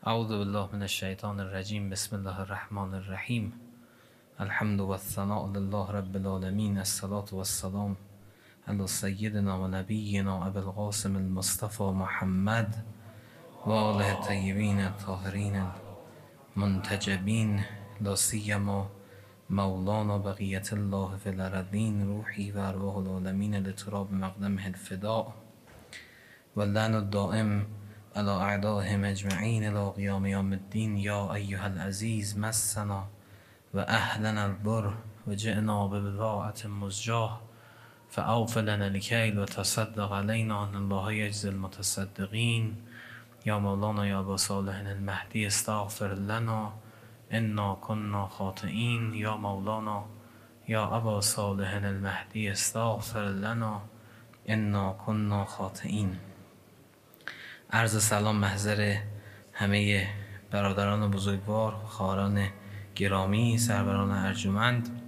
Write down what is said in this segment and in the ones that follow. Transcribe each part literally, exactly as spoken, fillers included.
اعوذ بالله من الشیطان الرجیم. بسم الله الرحمن الرحیم. الحمد و الثناء لله رب العالمین. الصلاة و السلام علی سیدنا و نبینا ابی القاسم المصطفى محمد و آله الطیبین الطاهرین المنتجبین، لا سیما مولانا بقیت الله فی الارضین. روحی و ارواح العالمین لتراب مقدمه الفداء و اللعن الدائم على اعدائهم اجمعین الى قیام یوم الدین. یا ایها العزیز مسنا و اهلنا البر و جئنا ببضاعة مزجاة فاوف لنا الکیل و تصدق علینا ان الله یجزی المتصدقین. یا مولانا یا ابا صالح المهدی استغفر لنا انا كنا خاطئین. یا مولانا یا ابا صالح المهدی استغفر لنا انا كنا خاطئین. عرض سلام محضر همه برادران بزرگوار و خواهران گرامی، سروران ارجمند.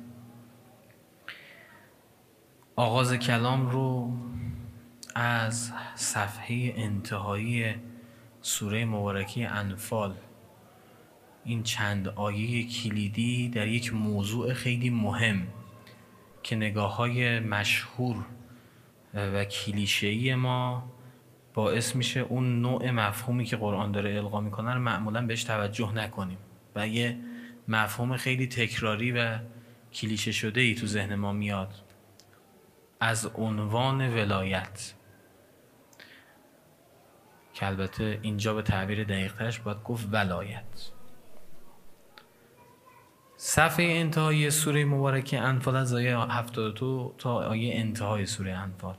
آغاز کلام رو از صفحه انتهایی سوره مبارکه انفال، این چند آیه کلیدی در یک موضوع خیلی مهم که نگاه‌های مشهور و کلیشه‌ای ما باعث میشه اون نوع مفهومی که قرآن داره القا میکنه رو معمولا بهش توجه نکنیم و یه مفهوم خیلی تکراری و کلیشه شده ای تو ذهن ما میاد از عنوان ولایت، که البته اینجا به تعبیر دقیق‌ترش باید گفت ولایت. صفحه انتهای سوره مبارکه انفال از آیه هفتاد و دو تا آیه انتهای سوره انفال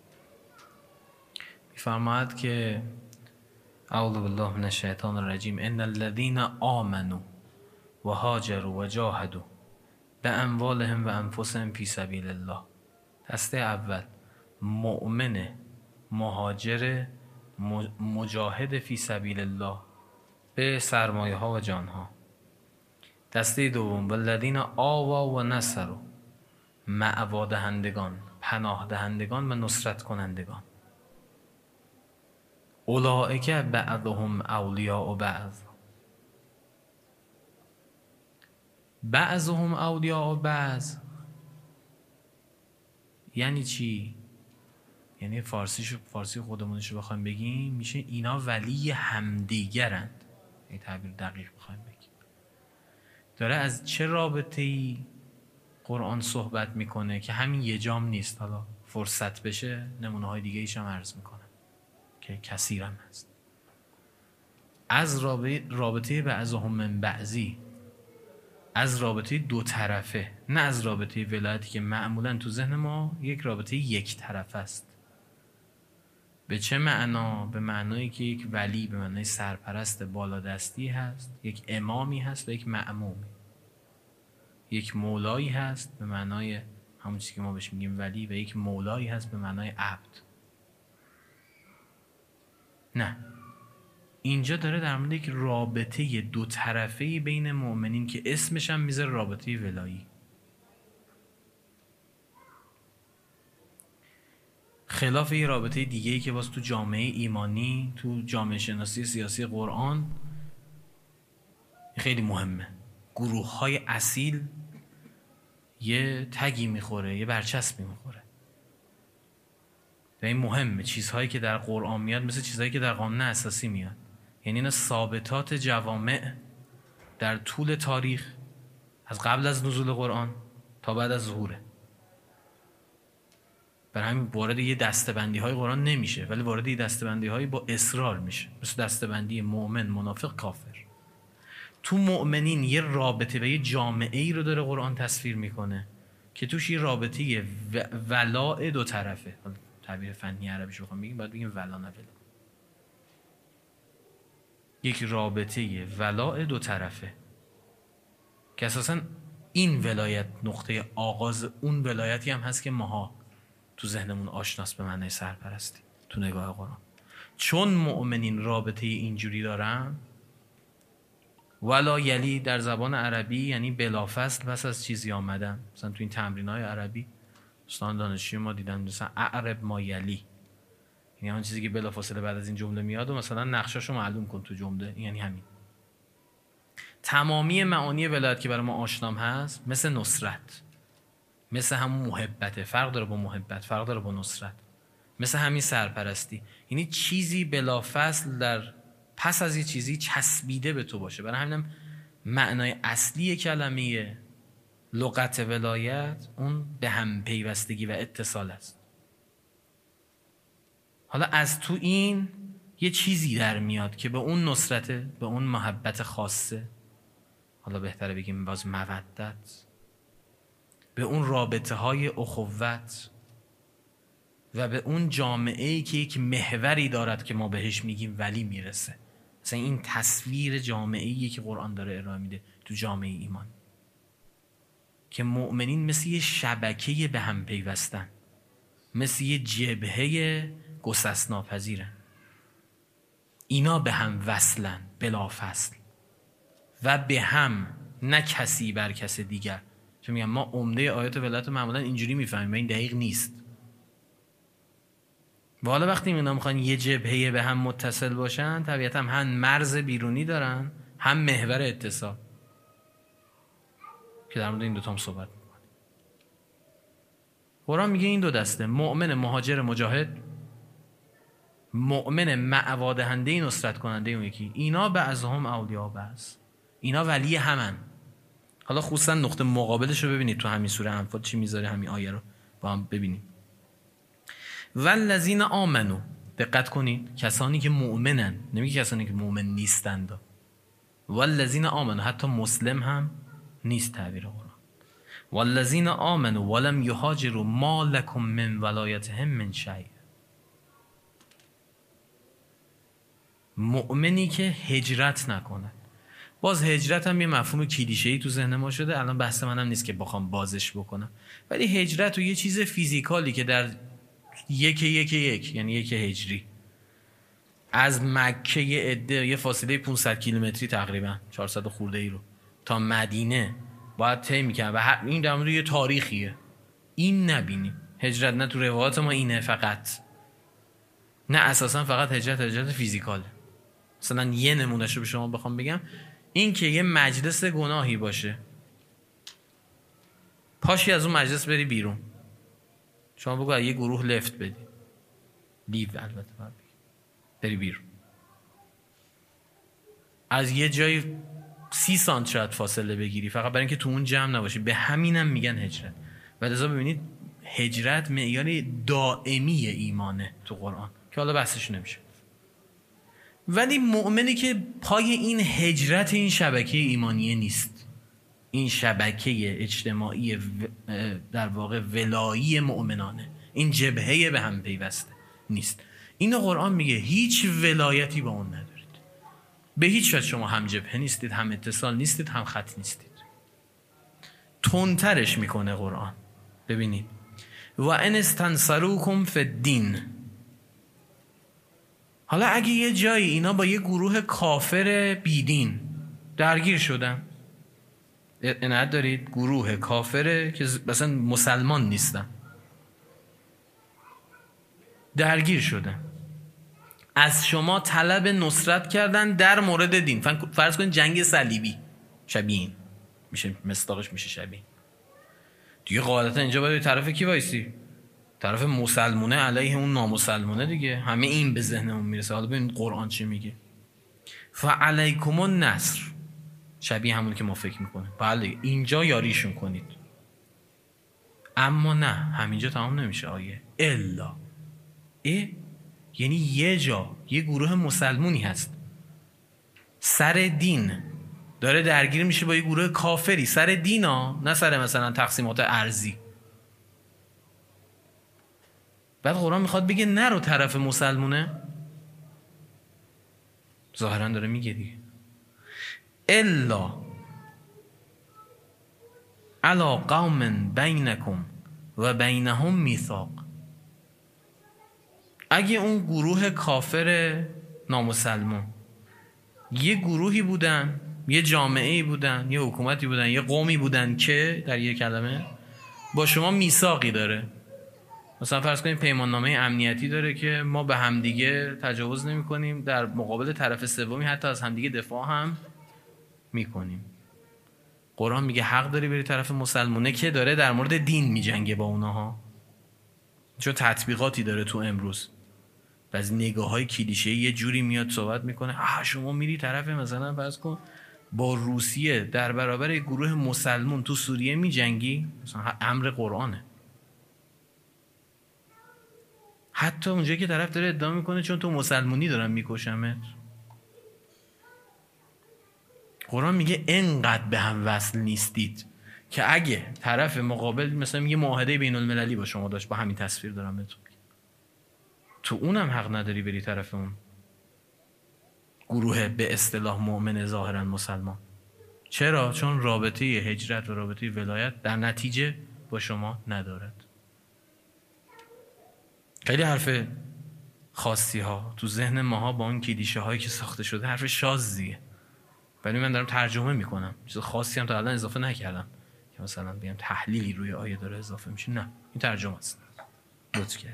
فرماید که اعوذ بالله من الشیطان الرجیم ان الذين آمنوا و هاجروا و جاهدوا باموالهم و انفسهم فی سبیل الله. دسته اول مؤمن مهاجر مجاهد فی سبیل الله به سرمایه ها و جان ها. دسته دوم والذین آوا و نصروا، مأوا دهندگان، پناه دهندگان و نصرت کنندگان. اولئک بعضهم اولیاء بعض، بعضهم اولیاء بعض یعنی چی؟ یعنی فارسیشو فارسی خودمونشو بخوایم بگیم میشه اینا ولی همدیگرند. این تعبیر دقیق بخوایم بگیم داره از چه رابطه‌ای قرآن صحبت میکنه که همین یه جام نیست. حالا فرصت بشه نمونه های دیگه ایش هم عرض میکنم که کثیر هم هست. از رابطه بعضهم من بعضی، از رابطه دو طرفه، نه از رابطه ولایتی که معمولا تو ذهن ما یک رابطه یک طرفه است. به چه معنا؟ به معنایی که یک ولی به معنای سرپرست بالادستی هست، یک امامی هست و یک مأمومی. یک مولایی هست به معنای همون چیزی که ما بهش میگیم ولی، و یک مولایی هست به معنای عبد. نه، اینجا داره در مورد یک رابطه دو طرفه‌ای بین مؤمنین که اسمش هم میذاره رابطه ولایی. خلاف یه رابطه دیگه‌ای که باز تو جامعه ایمانی، تو جامعه شناسی سیاسی قرآن خیلی مهمه. گروه‌های اصیل یه تگی میخوره، یه برچسبی میخوره. و این مهمه. چیزهایی که در قرآن میاد مثل چیزهایی که در قانون اساسی میاد، یعنی اینا ثابتات جوامع در طول تاریخ از قبل از نزول قرآن تا بعد از ظهوره. برای همین وارد یه دسته‌بندی های قرآن نمیشه، ولی وارد یه دسته‌بندی هایی با اصرار میشه، مثل دسته‌بندی مؤمن، منافق، کافر. تو مؤمنین یه رابطه و یه جامعه ای رو داره قرآن تصویر میکنه که توش یه رابطه ولاء دو طرفه. تعبیر فنی عربیش بخوام بگیم باید بگیم ولا نه ولا. یک رابطه ولاء دو طرفه که اساساً این ولایت نقطه آغاز اون ولایتی هم هست که ماها تو ذهنمون آشناست به معنی سرپرستی تو نگاه قرآن. چون مؤمنین رابطه اینجوری دارن، ولا یلی در زبان عربی یعنی بلافصل پس از چیزی آمدن. مثلا تو این تمرین‌های عربی دوستان دانشجوی ما دیدن مثلا اعرب ما یلی، یعنی اون چیزی که بلافاصله بعد از این جمله میاد و مثلا نقشاشو معلوم کن تو جمله، یعنی همین. تمامی معانی ولایت که برای ما آشنام هست، مثل نصرت، مثل همون محبته، فرق داره با محبت، فرق داره با نصرت، مثل همین سرپرستی، یعنی چیزی بلافاصله در پس از یه چیزی چسبیده به تو باشه. برای همینم معنای اصلی کلمه لغت ولایت اون به هم پیوستگی و اتصال است. حالا از تو این یه چیزی در میاد که به اون نصرته، به اون محبت خاصه، حالا بهتره بگیم باز مودت، به اون رابطه های اخوت و به اون جامعه‌ای که یک محوری دارد که ما بهش میگیم ولی میرسه. مثلا این تصویر جامعه‌ای که قرآن داره ارائه میده تو جامعه ایمان، که مؤمنین مثل یه شبکه به هم پیوستن، مثل یه جبهه گسست ناپذیرن، اینا به هم وصلن بلا فصل و به هم، نه کسی بر کس دیگر. چون میگم ما عمده آیات ولایت معمولا اینجوری میفهمیم و این دقیق نیست. و حالا وقتی اینا میخوان یه جبهه به هم متصل باشن، طبیعتا هم مرز بیرونی دارن، هم محور اتصال، که در مورد این دوتا هم صحبت میکنه. قرآن میگه این دو دسته، مؤمن مهاجر مجاهد، مؤمن معوا دهنده نصرت کننده اون یکی، اینا بعضهم اولیاء بعض، اینا ولی همن. حالا خصوصا نقطه مقابلش رو ببینید تو همین سوره انفال چی میذاره، همین آیه رو با هم ببینیم. والذین آمنو، دقت کنید، کسانی که مؤمنن، نمیگه کسانی که مؤمن نیستند. والذین آمنو حتی مسلم هم نیست تعبیر قرآن. والذین آمنو ولم یهاجروا ما لکم من ولایتهم من شیء. مؤمنی که هجرت نکنه. باز هجرت هم یه مفهوم کلیشه‌ای تو ذهن ما شده، الان بحث منم نیست که بخوام بازش بکنم، ولی هجرت و یه چیز فیزیکالی که در یک یک یک یعنی یک هجری از مکه یه عده یه فاصله پانصد کیلومتری تقریبا چهارصد خورده ای رو تا مدینه باید طی میکنن و این در مورد یه تاریخیه. این نبینیم هجرت، نه تو روایات ما اینه فقط، نه اساسا فقط هجرت هجرت فیزیکاله. مثلا یه نمونهشو به شما بخوام بگم، این که یه مجلس گناهی باشه، پاشی از اون مجلس بری بیرون، شما بگو یه گروه لفت بدی، لیو البته باید بگی، بری بیرون از یه جای سی سانت شاید فاصله بگیری فقط برای اینکه تو اون جمع نباشی، به همینم میگن هجرت. و لذا ببینید هجرت معیار دائمی ایمانه تو قرآن که حالا بحثش نمیشه. ولی مؤمنی که پای این هجرت این شبکه ایمانیه نیست، این شبکه اجتماعی در واقع ولایی مؤمنانه، این جبهه به هم پیوسته نیست، اینو قرآن میگه هیچ ولایتی با اون ندارید، به هیچ وجه شما هم جبهه نیستید، هم اتصال نیستید، هم خط نیستید. تندترش میکنه قرآن. ببینید و ان استنصروکم فی الدین، حالا اگه یه جایی اینا با یه گروه کافر بیدین درگیر شدن، عنایت دارید گروه کافره که مثلا مسلمان نیستن درگیر شدن، از شما طلب نصرت کردن در مورد دین، فرض کنید جنگ صلیبی شبیه این میشه، مصداقش میشه شبیه دیگه، غالبا اینجا باید طرف کی وایسی؟ طرف مسلمونه علیه اون نامسلمونه دیگه، همه این به ذهنمون میرسه. حالا ببین قرآن چی میگه، فعلیکم النصر، شبیه همون که ما فکر میکنه، بله اینجا یاریشون کنید، اما نه همینجا تمام نمیشه آیه، الا ای یعنی یه جا یه گروه مسلمونی هست سر دین داره درگیر میشه با یه گروه کافری، سر دین ها، نه سر مثلا تقسیمات ارضی. بعد قرآن میخواد بگه نرو طرف مسلمونه، ظاهرا داره میگه دیگه، الا علی قوم بینکم و بینهم میثاق، اگه اون گروه کافر نامسلمان یه گروهی بودن، یه جامعه‌ای بودن، یه حکومتی بودن، یه قومی بودن که در یه کلمه با شما میثاقی داره، مثلا فرض کنیم پیمان نامه امنیتی داره که ما به همدیگه تجاوز نمی کنیم، در مقابل طرف سومی حتی از همدیگه دفاع هم می کنیم. قرآن میگه حق داری بری طرف مسلمونه که داره در مورد دین می جنگه با اونها، چون تطبیقاتی داره تو امروز. بعضی نگاه های کلیشه‌ای یه جوری میاد صحبت میکنه آه شما میری طرف مثلا فرض کن با روسیه در برابر گروه مسلمون تو سوریه می جنگی، مثلا امر قرآنه. حتی اونجایی که طرف داره ادعا میکنه چون تو مسلمونی دارن میکشمت. قرآن میگه انقدر به هم وصل نیستید که اگه طرف مقابل مثلا میگه معاهده بین المللی با شما داشت، با همین تصویر دارم بهتون، تو اونم حق نداری بری طرف اون گروه به اصطلاح مؤمن ظاهرا مسلمان. چرا؟ چون رابطه هجرت و رابطه ولایت در نتیجه با شما ندارد. خیلی حرف خاصی ها تو ذهن ماها با اون کلیشه هایی که ساخته شده حرف شاذیه، ولی من دارم ترجمه میکنم، چیز خاصی هم تا الان اضافه نکردم که مثلا بگم تحلیلی روی آیه داره اضافه میشه. نه، این ترجمه است. لطف کرد.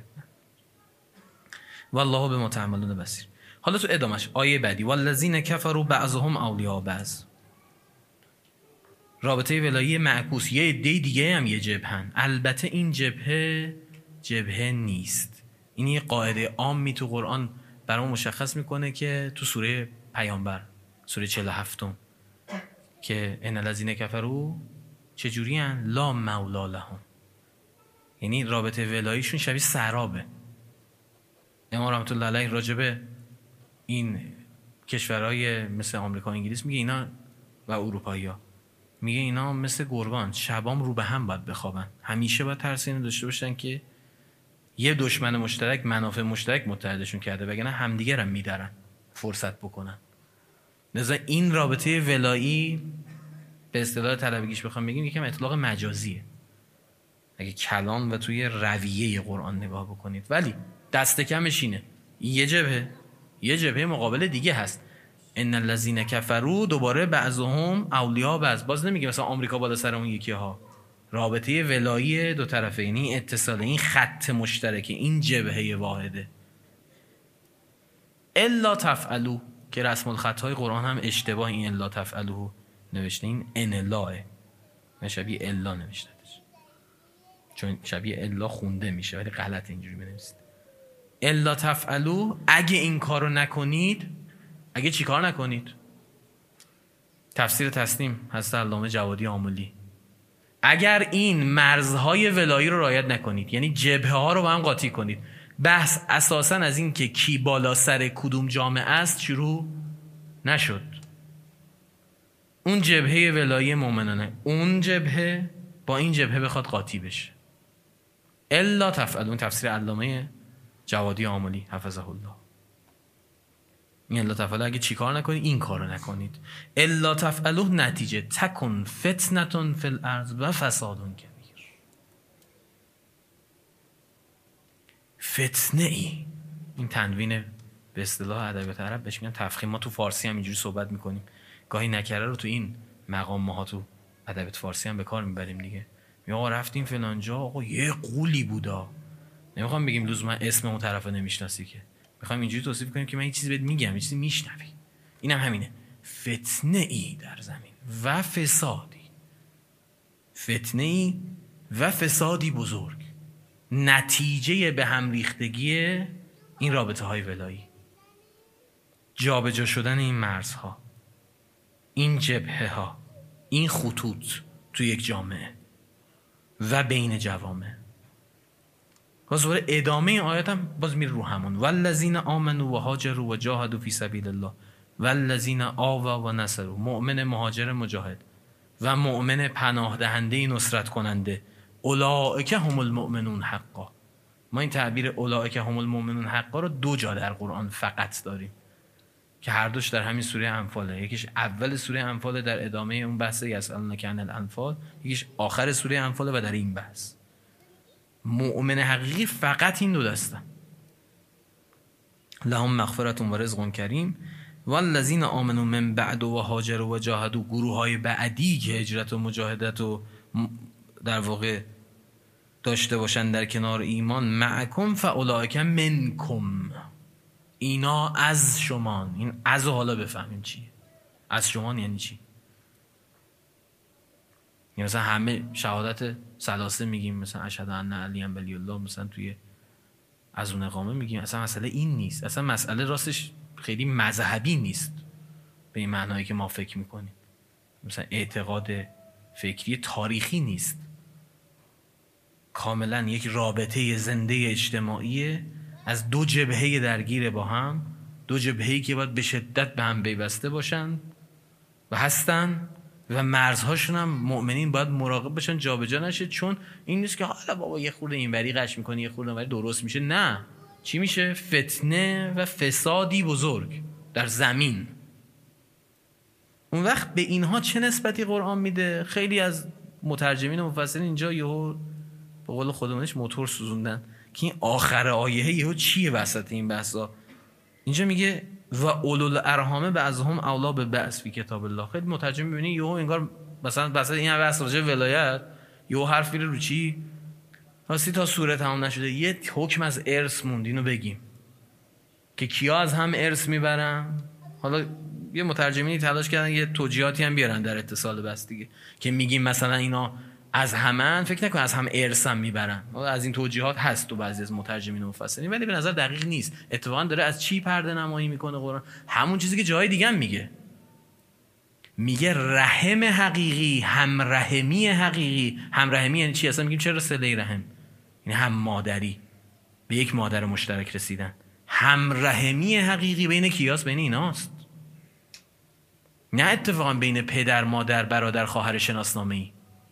والله بما تعملون بصیر. حالا تو ادامش آیه بعدی والذین کفروا بعضهم اولیاء بعض، رابطه ولایی معکوس، یه عده دیگه هم یه جبهن. البته این جبهه جبهه نیست. این یه قاعده عامی تو قرآن برام مشخص میکنه که تو سوره پیامبر سوره چهل و هفت که ان الذین کفروا چجوری ان لا مولا لهم، یعنی رابطه ولاییشون شبیه سرابه. امام رحمت الله علیه راجبه این کشورهای مثل آمریکا و انگلیس میگه اینا و اروپایی‌ها، میگه اینا مثل گرگان شبام رو به هم باید بخوابن، همیشه باید ترس اینو داشته باشن که یه دشمن مشترک منافع مشترک متحدشون کرده، وگرنه همدیگه رو میدرن فرصت بکنن. لذا این رابطه ولایی به اصطلاح طلبگیش بخوام بگیم یکم اطلاق مجازیه اگه کلام و توی رویه قرآن نگاه بکنید، ولی دست کمش اینه یه جبهه یه جبهه مقابل دیگه هست. ان الذین کفروا دوباره بعضهم اولیاء بعض، باز نمیگه مثلا آمریکا بالا سر اون یکی ها، رابطه ولایی دو طرفه، یعنی اتصال، این خط مشترک، این جبهه واحده. الا تفعلوا که رسم الخطهای قرآن هم اشتباه این الا تفعلوا نوشته، این ان لاه من شبیه الا نوشتهش، چون شبیه الا خونده میشه ولی غلط اینجوری بنویسید. الا تفعلوا اگه این کارو نکنید. اگه چی کار نکنید؟ تفسیر تسلیم حضرت علامه جوادی آملی، اگر این مرزهای ولایی رو رعایت نکنید، یعنی جبهه ها رو با هم قاطی کنید. بحث اساساً از این که کی بالا سر کدوم جامعه است شروع نشد. اون جبهه ولایی مؤمنانه، اون جبهه با این جبهه بخواد قاطی بشه. الا تفعلوا، تفسیر علامه جوادی آملی حفظه الله. این الا تفعلوا اگه چی کار نکنید، این کارو نکنید. الا تفعلوا نتیجه تکن فتنتون فی الارض و فسادون کبیر. فتنه ای، این تنوین به اصطلاح ادبیات عرب بهش میگن تفخیم. ما تو فارسی هم اینجوری صحبت میکنیم، گاهی نکره رو تو این مقام ماها تو ادبیات فارسی هم به کار میبریم دیگه. میگه آقا رفتیم فلان جا، آقا یه قولی بودا. نمیخوام بگیم لزوما اسم اون طرفو نمیشناسی، که میخوایم اینجوری توصیف کنیم که من یه چیزی بهت میگم، یه چیزی میشنوی. اینم هم همینه، فتنه ای در زمین و فسادی، فتنه ای و فسادی بزرگ، نتیجه به هم ریختگی این رابطه های ولایی، جابجا شدن این مرزها، این جبهه ها، این خطوط تو یک جامعه و بین جوامع. باز دوباره ادامه این آیات هم باز میره رو همون والذین آمنوا و هاجروا و جاهدوا فی سبیل الله والذین آووا و نصروا، مؤمن مهاجر مجاهد و مؤمن پناه دهنده نصرت کننده، اولئک هم المؤمنون حقا. ما این تعبیر اولئک هم المؤمنون حقا رو دو جا در قرآن فقط داریم که هر دوش در همین سوره انفاله. یکیش اول سوره انفاله در ادامه اون بحث یسألونک عن الانفال، یکیش آخر سوره انفاله و در این بحث. مؤمن حقیقی فقط این دو دستن. لهم مغفرت و رزق کریم والذین آمنوا من بعد و هاجروا و جاهدوا، گروه های بعدی که هجرت و مجاهدت و در واقع داشته باشن در کنار ایمان معکم فاولئک منکم، اینا از شما. این از حالا بفهمیم چیه. از شما یعنی چی؟ یعنی مثلا همه شهادت ثلاثه میگیم، مثلا اشهد ان علی ولی الله، مثلا توی از اون اقامه میگیم. اصلا مسئله این نیست. اصلا مسئله راستش خیلی مذهبی نیست به این معنایی که ما فکر میکنیم. مثلا اعتقاد فکری تاریخی نیست، کاملا یک رابطه زنده اجتماعی از دو جبهه درگیر با هم، دو جبهه‌ای که باید به شدت به هم پیوسته باشن و هستن و مرزهاشون هم مؤمنین باید مراقب باشن جابجا نشه. چون این نیست که حالا بابا یه خورده اینوری قش میکنه یه خورده اونوری درست میشه. نه، چی میشه؟ فتنه و فسادی بزرگ در زمین. اون وقت به اینها چه نسبتی قرآن میده؟ خیلی از مترجمین و مفسرین اینجا یهو به قول خودمونش موتور سوزوندن که این آخر آیه یهو چیه وسط این بحثا. اینجا میگه و اولو الارحام بعضهم اولی به بعض فی کتاب الله. خیلی مترجم میبینی یهو انگار مثلا وسط این بحث راجع به ولایت یهو حرف میره رو چی؟ راستی تا سوره تمام نشده یه حکم از ارث موند، اینو بگیم که کیا از هم ارث میبرن. حالا یه مترجمینی تلاش کردن یه توجیهاتی هم بیارن در اتصال بس دیگه که میگیم مثلا اینا از همن، فکر نکن از هم ارث هم میبرن. از این توجیهات هست تو بعضی از مترجمین و مفسرین، ولی به نظر دقیق نیست. اتفاقا داره از چی پرده نمایی میکنه قرآن؟ همون چیزی که جای دیگه هم میگه. میگه رحم حقیقی، همرحمی حقیقی. همرحمی یعنی چی؟ اصلا میگیم چرا صله رحم؟ یعنی هم مادری، به یک مادر مشترک رسیدن. همرحمی حقیقی بین کیاست؟ بین ایناست. نه اتفاقا بین پدر، مادر، برادر، خواهر شناسنامه‌ای.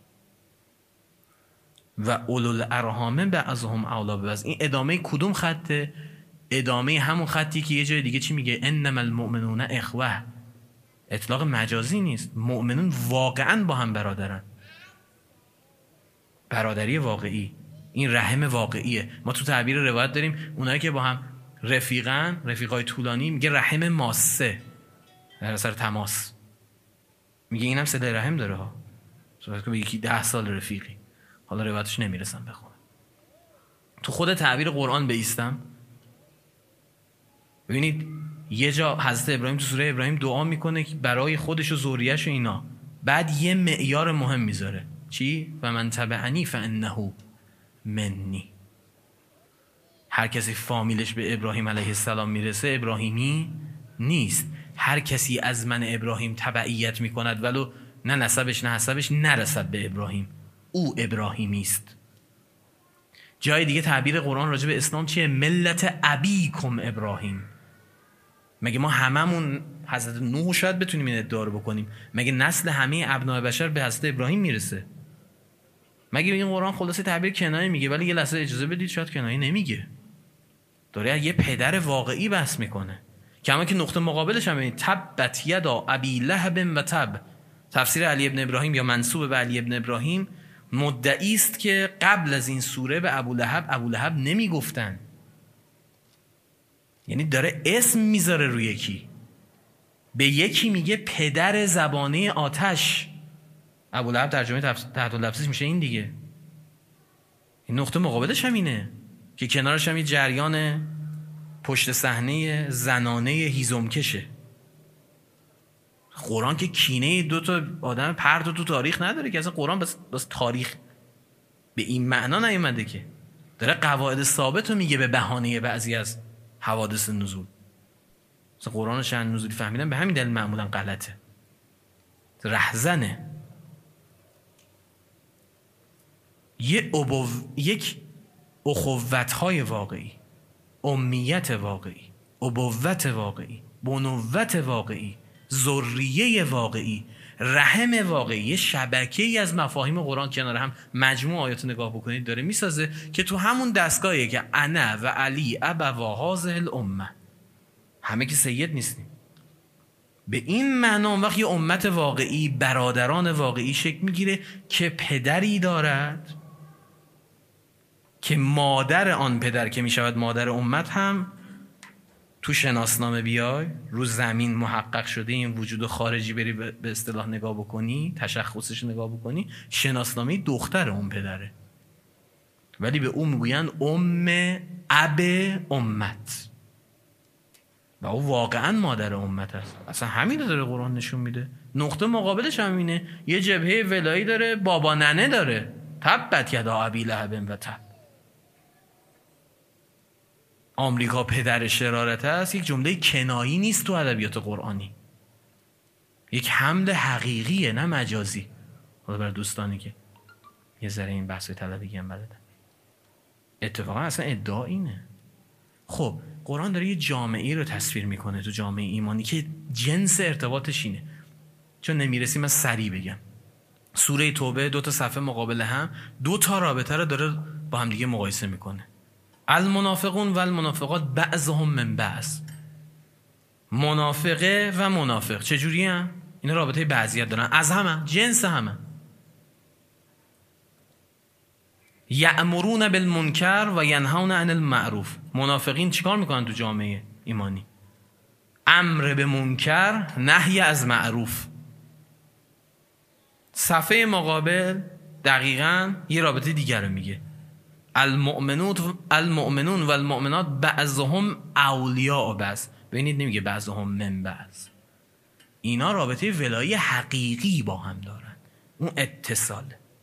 و اولو الارحام بعضهم اولی به بعض. این ادامه کدوم خطه؟ ادامه همون خطی که یه جای دیگه چی میگه؟ انما المؤمنون اخوه. اطلاق مجازی نیست. مؤمنون واقعا با هم برادرن، برادری واقعی. این رحم واقعیه. ما تو تعبیر روایت داریم اونایی که با هم رفیقن، رفیقای طولانی، میگه رحم ماسه، در اثر تماس. میگه اینم صله رحم داره ها. صحبت که یکی ده سال رفیقی، حالا روایتش نمیرسم بخونم. تو خود تعبیر قرآن بیستم، ببینید یه جا حضرت ابراهیم تو سوره ابراهیم دعا میکنه برای خودش و ذریه‌اش و اینا، بعد یه معیار مهم میذاره. چی؟ و من تبعنی فانه منی. هر کسی فامیلش به ابراهیم علیه السلام میرسه ابراهیمی نیست. هر کسی از من ابراهیم تبعیت میکند ولو نه نسبش نه حسبش نرسد به ابراهیم، او ابراهیمی است. جای دیگه تعبیر قرآن راجع به اسلام چیه؟ ملت ابیکم ابراهیم. مگه ما هممون حضرت نوح شاید بتونیم این ادعا رو بکنیم؟ مگه نسل همه ابناء بشر به حضرت ابراهیم میرسه؟ مگه این قرآن خلاصه تعبیر کنایه میگه؟ ولی یه لحظه اجازه بدید، شاید کنایه نمیگه، داره یه پدر واقعی بحث میکنه. کما که نقطه مقابلش هم این تبت یدا ابی لهب و تب. تفسیر علی ابن ابراهیم یا منسوب به علی ابن ابراهیم مدعی است که قبل از این سوره به ابو لهب ابو لهب نمیگفتن. یعنی داره اسم میذاره روی یکی، به یکی میگه پدر زبانه آتش. ابو لهب ترجمه تحت اللفظش میشه این دیگه. این نقطه مقابلش هم اینه که کنارش هم یه جریان پشت صحنه زنانه هیزمکشه. قرآن که کینه دو تا آدم پرت و تو تاریخ نداره که، اصلا قرآن بس, بس تاریخ به این معنا نیومده که، داره قواعد ثابت رو میگه به بهانه بعضی از حوادث نزول. مثلا قرآن شأن نزولی فهمیدن به همین دلیل معمولا غلطه، رهزنه. یه ابو... یک اخوت‌های واقعی، امیت واقعی، ابوت واقعی، بنوت واقعی، ذریه واقعی، رحم واقعی، یه شبکه‌ای از مفاهیم قرآن کنار هم مجموع آیات نگاه بکنید داره میسازه که تو همون دستگاهیه که انا و علی ابوا هذه الامه، همه که سید نیستیم. به این معنا اون وقت یه امت واقعی، برادران واقعی شکل میگیره که پدری دارد که مادر آن پدر که میشود مادر امت هم تو شناسنامه بیای رو زمین محقق شده. این وجود خارجی بری به اصطلاح نگاه بکنی، تشخصش نگاه بکنی، شناسنامه دختر اون پدره. ولی به او میگویند ام اب امت و او واقعا مادر امت است. اصلا همین رو داره قرآن نشون میده. نقطه مقابلش همینه، یه جبهه ولایی داره، بابا ننه داره. تبت یدا ابی لهب و تب. آمریکا پدر شرارت است یک جمله کنایی نیست تو ادبیات قرآنی، یک حمل حقیقیه نه مجازی. حالا برای دوستانی که یه ذره این بحث طلبگی هم بلدن، اتفاقا اصلا ادعا اینه. خب قرآن داره یه جامعه رو تصویر میکنه تو جامعه ایمانی که جنس ارتباطش اینه. چون نمیرسیم من سریع بگم. سوره توبه دو تا صفحه مقابل هم دو تا رابطه رو داره با هم دیگه مقایسه میکنه. المنافقون و المنافقات بعضهم من بعض. منافقه و منافق چجوری هم؟ اینا رابطه بعضیت دارن، از همه، جنس همه. یأمرون بالمنکر و ینهون عن المعروف. منافقین چیکار میکنن تو جامعه ایمانی؟ امر به منکر، نهی از معروف. صفحه مقابل دقیقاً یه رابطه دیگر رو میگه. المؤمنون المؤمنون و المؤمنات بعضهم اولیاء بعض. ببینید نمیگه بعضهم من بعض. اینا رابطه ولایی حقیقی با هم دارن. اون اتصال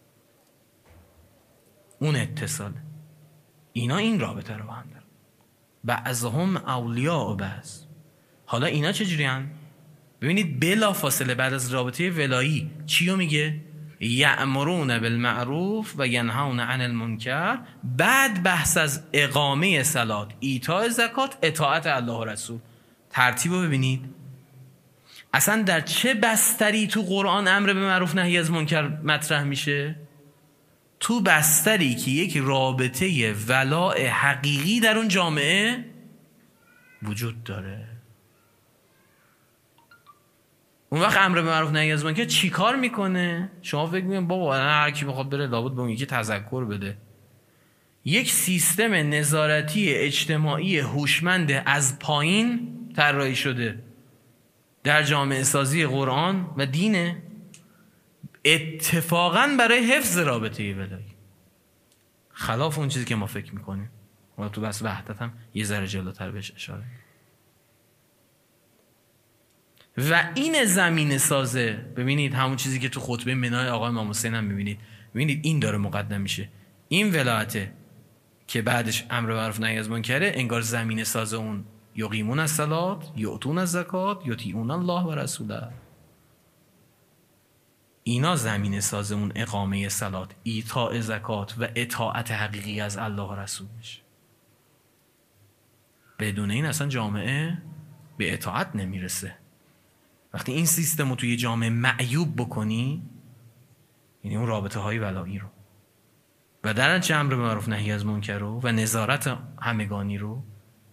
اون اتصال اینا این رابطه رو با هم دارن. بعضهم اولیاء بعض. حالا اینا چجوری هن؟ ببینید بلا فاصله بعد از رابطه ولایی چی رو میگه؟ یأمرون بالمعروف و ینهون عن المنکر. بعد بحث از اقامه صلات، ایتاء زکات، اطاعت الله و رسول. ترتیب رو ببینید. اصلا در چه بستری تو قرآن امر به معروف نهی از منکر مطرح میشه؟ تو بستری که یک رابطه ولاء حقیقی در اون جامعه وجود داره. اون وقت امر به معروف نهی از منکر چی کار میکنه؟ شما فکر میکنید بابا هر کی بخواد بره لابد به اون یکی تذکر بده. یک سیستم نظارتی اجتماعی هوشمند از پایین طراحی شده در جامعه سازی قرآن و دینه، اتفاقاً برای حفظ رابطه ولایی، خلاف اون چیزی که ما فکر میکنیم. حالا تو بس وحدت هم یه ذره جلوتر بهش اشاره. و این زمینه سازه. ببینید همون چیزی که تو خطبه منای آقای امام حسین هم میبینید. ببینید این داره مقدم میشه. این ولایته که بعدش امر به معروف نهی از منکره، انگار زمینه ساز اون یقیمون الصلات، یؤتون الزکات، یطیعون الله و رسوله. اینا زمینه ساز اون اقامه صلات، ایتاء زکات و اطاعت حقیقی از الله و رسول میشه. بدون این اصلا جامعه به اطاعت نمیرسه. وقتی این سیستم رو توی جامعه معیوب بکنی، یعنی اون رابطه های ولایی رو و در چه امر به معروف نهی از منکر رو و نظارت همگانی رو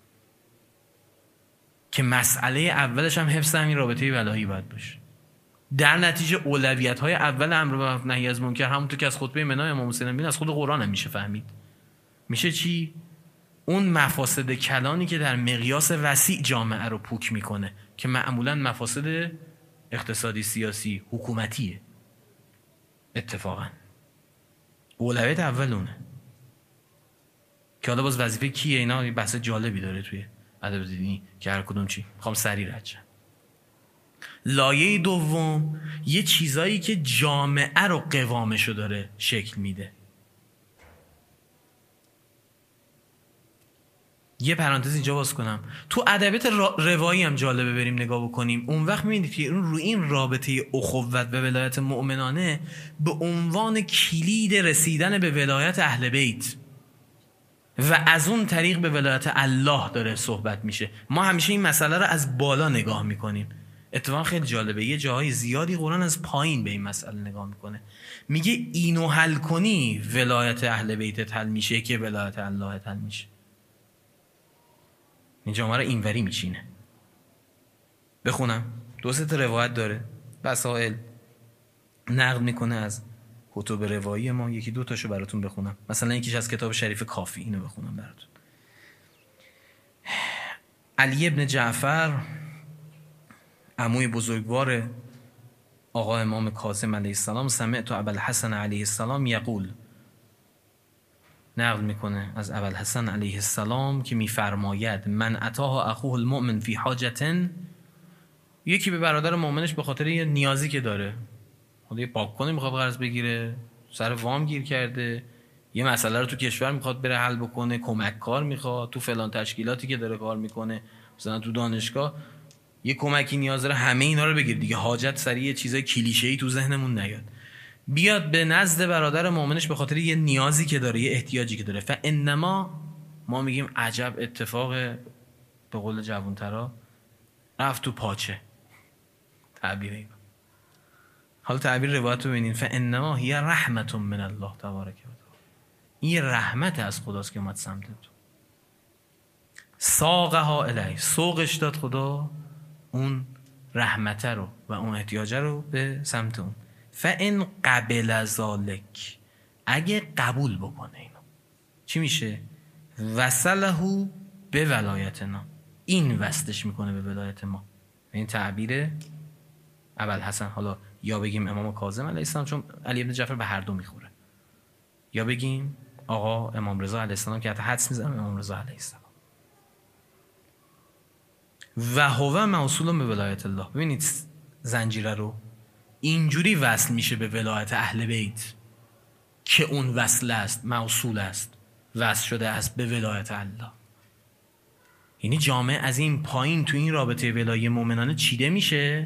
که مسئله اولش هم حفظ همین رابطه ولایی باید باشه. در نتیجه اولویت های اول امر به معروف نهی از منکر همونطور که از خطبه منای امام حسین بین از خود قرآن هم میشه فهمید. میشه چی؟ اون مفاسد کلانی که در مقیاس وسیع جامعه رو پوک میکنه که معمولاً مفاسد اقتصادی، سیاسی، حکومتیه. اتفاقاً اولویت اول اونه که حالا باز وظیفه کیه؟ اینا یه بحث جالبی داره توی ادب دینی که هر کدوم چی میخوام سریع رد شم. لایه دوم یه چیزایی که جامعه رو قوامشو داره شکل میده. یه پرانتز اینجا باز کنم. تو ادبیات روایی هم جالبه بریم نگاه بکنیم. اون وقت میبینید که اون رو این رابطه اخوت و ولایت مؤمنانه به عنوان کلید رسیدن به ولایت اهل بیت و از اون طریق به ولایت الله داره صحبت میشه. ما همیشه این مسئله رو از بالا نگاه میکنیم. اتفاقا خیلی جالبه، یه جاهای زیادی قرآن از پایین به این مسئله نگاه میکنه. میگه اینو حل کنی ولایت اهل بیت حل میشه که ولایت الله حل میشه. این جامعه رو اینوری میچینه. بخونم دو سه تا روایت داره، بسائل نقل میکنه از کتب روایی ما. یکی دو تاشو براتون بخونم. مثلا یکیش از کتاب شریف کافی، اینو بخونم براتون. علی ابن جعفر عموی بزرگوار آقا امام کاظم علیه السلام، سمعت ابوالحسن علیه السلام یقول، نقل میکنه از ابوالحسن علیه السلام که میفرماید من اتاه اخوه المؤمن فی حاجتن، یکی به برادر مؤمنش به خاطر یه نیازی که داره، خدا یه پاک‌کنی میخواد قرض بگیره، سر وام گیر کرده، یه مسئله رو تو کشور میخواد بره حل بکنه، کمک کار میخواد تو فلان تشکیلاتی که داره کار میکنه، مثلا تو دانشگاه یه کمکی نیاز داره، همه اینا رو بگیر دیگه، حاجت سریع چیزای کلیشه‌ای تو ذهنمون نیاد، بیاد به نزد برادر مؤمنش به خاطر یه نیازی که داره، یه احتیاجی که داره، فانما ما میگیم عجب اتفاق، به قول جوانترا رفت تو پاچه، تعبیر اینا. حالا تعبیر روایت رو ببینید، فانما هی رحمت من الله تبارک و تعالی، این رحمت از خداست که اومد سمت تو، ساقها الی، سوقش داد خدا اون رحمت رو و اون احتیاج رو به سمت اون. فان قبل ذلک، اگه قبول بکنه اینو چی میشه؟ وصله به ولایتنا، این وصلش میکنه به ولایت ما. این تعبیر ابوالحسن، حالا یا بگیم امام کاظم علیه السلام چون علی ابن جعفر به هر دو میخوره، یا بگیم آقا امام رضا علیه السلام که حتی حدس میزنم امام رضا علیه السلام. و هو موصول به ولایت الله. ببینید زنجیره رو اینجوری وصل میشه به ولایت اهل بیت که اون وصل است، موصول است، وصل شده است به ولایت الله. یعنی جامعه از این پایین تو این رابطه ولایی مؤمنانه چیده میشه.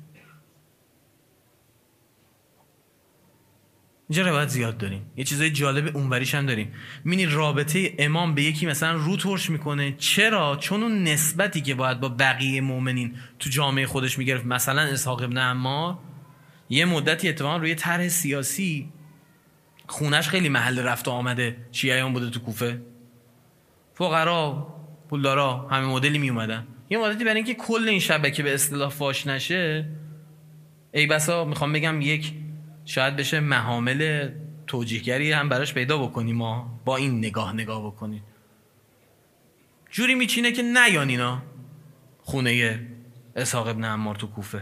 اینجا روایت زیاد داریم، یه چیزای جالب اونوریش هم داریم. می‌بینی رابطه امام به یکی مثلا رو ترش میکنه، چرا؟ چون اون نسبتی که باید با بقیه مؤمنین تو جامعه خودش میگرفت، مثلا اسحاق ابن عمار یه مدتی اتفاقا روی طرح سیاسی خونش خیلی محل رفت و آمده شیعیان بوده تو کوفه، فقرا پولدارا همه مدلی می اومدن، یه مدتی برای اینکه کل این شبکه به اصطلاح فاش نشه، ای بسا میخوام بگم یک شاید بشه محامل توجیهگری هم براش پیدا بکنیم، ما با این نگاه نگاه بکنیم، جوری میچینه که نیان اینا خونه اسحاق ابن عمار تو کوفه.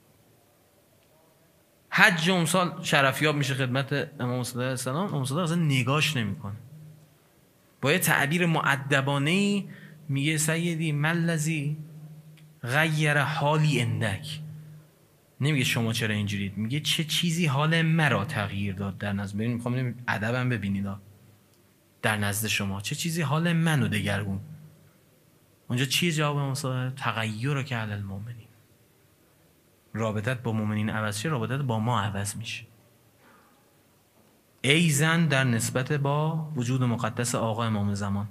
حج اون سال شرفیاب میشه خدمت امام صادق علیه السلام، امام صادق اصلا نگاش نمیکنه، با یه تعبیر مؤدبانه‌ای میگه سیدی ملذی غیر حالی اندک، نمیگه شما چرا اینجورید، میگه چه چیزی حال مرا تغییر داد در نظر، ببین میخوام ادبم ببینید در نزد شما چه چیزی حال منو دگرگون. اونجا چیه جواب امام صادق؟ تغییر که علی المؤمنین، رابطت با مؤمنین عوض شه، رابطت با ما عوض میشه. ای زن در نسبت با وجود مقدس آقا امام زمان،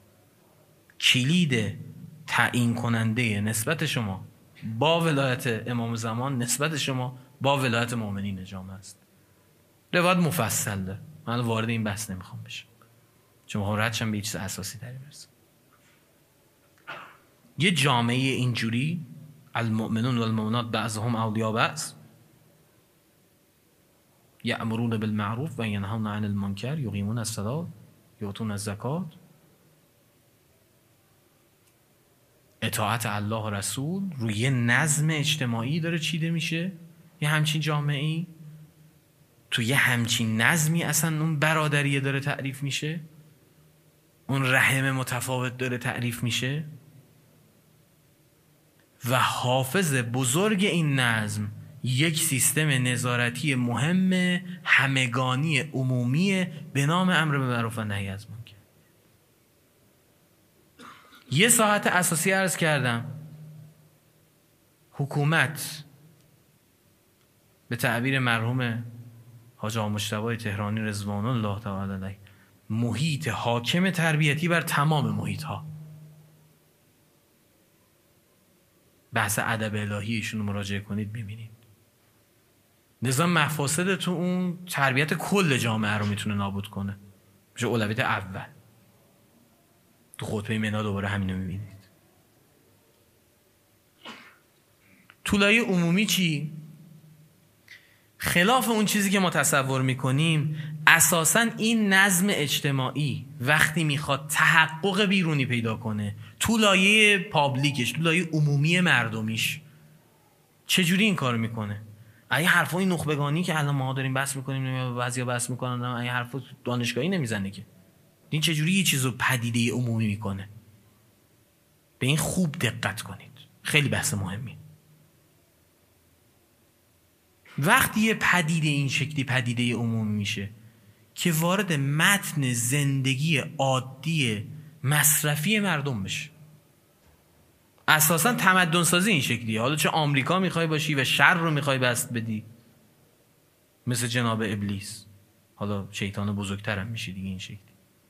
کلید تعیین کننده نسبت شما با ولایت امام زمان نسبت شما با ولایت مؤمنین جامعه است. روایت مفصل ده، من وارد این بحث نمیخوام بشم چون میخوام ردشم به یه چیز اساسی تری برسم. یه جامعه اینجوری المؤمنون و المؤمنات بعضهم اولیاء بعض، یأمرون بالمعروف و ینهون عن المنکر، یقیمون الصلاة یؤتون الزکات، اطاعت الله و رسول روی یه نظم اجتماعی داره چیده میشه. یه همچین جامعه‌ای تو یه همچین نظمی اصلا اون برادریه داره تعریف میشه، اون رحم متفاوت داره تعریف میشه و حافظ بزرگ این نظم یک سیستم نظارتی مهم همگانی عمومی به نام امر بالمعروف و نهی از منکر. یه ساعت اساسی عرض کردم، حکومت به تعبیر مرحوم حاج آقا مجتبی تهرانی رضوان الله تعالی علیه، محیط حاکم تربیتی بر تمام محیط ها. بحث ادب الهی ایشون رو مراجعه کنید ببینید. نظام مفاسد تو اون تربیت کل جامعه رو میتونه نابود کنه، میشه اولویت اول. تو خطبه منا دوباره همینو میبینید. طولایی عمومی چی؟ خلاف اون چیزی که ما تصور میکنیم، اساساً این نظم اجتماعی وقتی میخواد تحقق بیرونی پیدا کنه تو لایه پابلیکش، تو لایه عمومی مردمیش، چجوری این کار میکنه؟ این حرفای نخبگانی که الان ما داریم بحث میکنیم، بعضیا بحث میکنن، این حرفا دانشگاهی نمیزنه که، دین چجوری یه چیزو پدیده عمومی میکنه؟ به این خوب دقت کنید، خیلی بحث مهمی. وقتی یه پدیده این شکلی پدیده عمومی میشه که وارد متن زندگی عادی مصرفی مردم بشه، اساسا تمدن سازی این شکلیه. حالا چه آمریکا میخوای باشی و شر رو میخوای بست بدی مثل جناب ابلیس، حالا شیطان بزرگترم میشی دیگه این شکلی،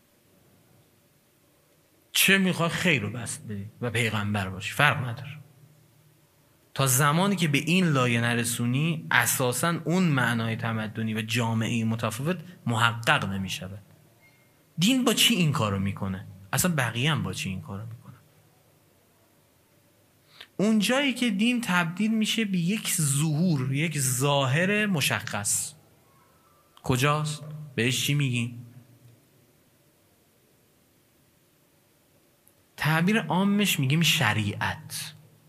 چه میخوای خیر رو بست بدی و پیغمبر باشی، فرق نداره. تا زمانی که به این لایه نرسونی اساسا اون معنای تمدنی و جامعه متفاوت محقق نمیشود. دین با چی این کارو میکنه؟ اصلا بقیه هم با چی این کارو میکنه؟ اون جایی که دین تبدیل میشه به یک ظهور، یک ظاهر مشخص، کجاست؟ بهش چی میگین؟ تعبیر عامش میگیم شریعت.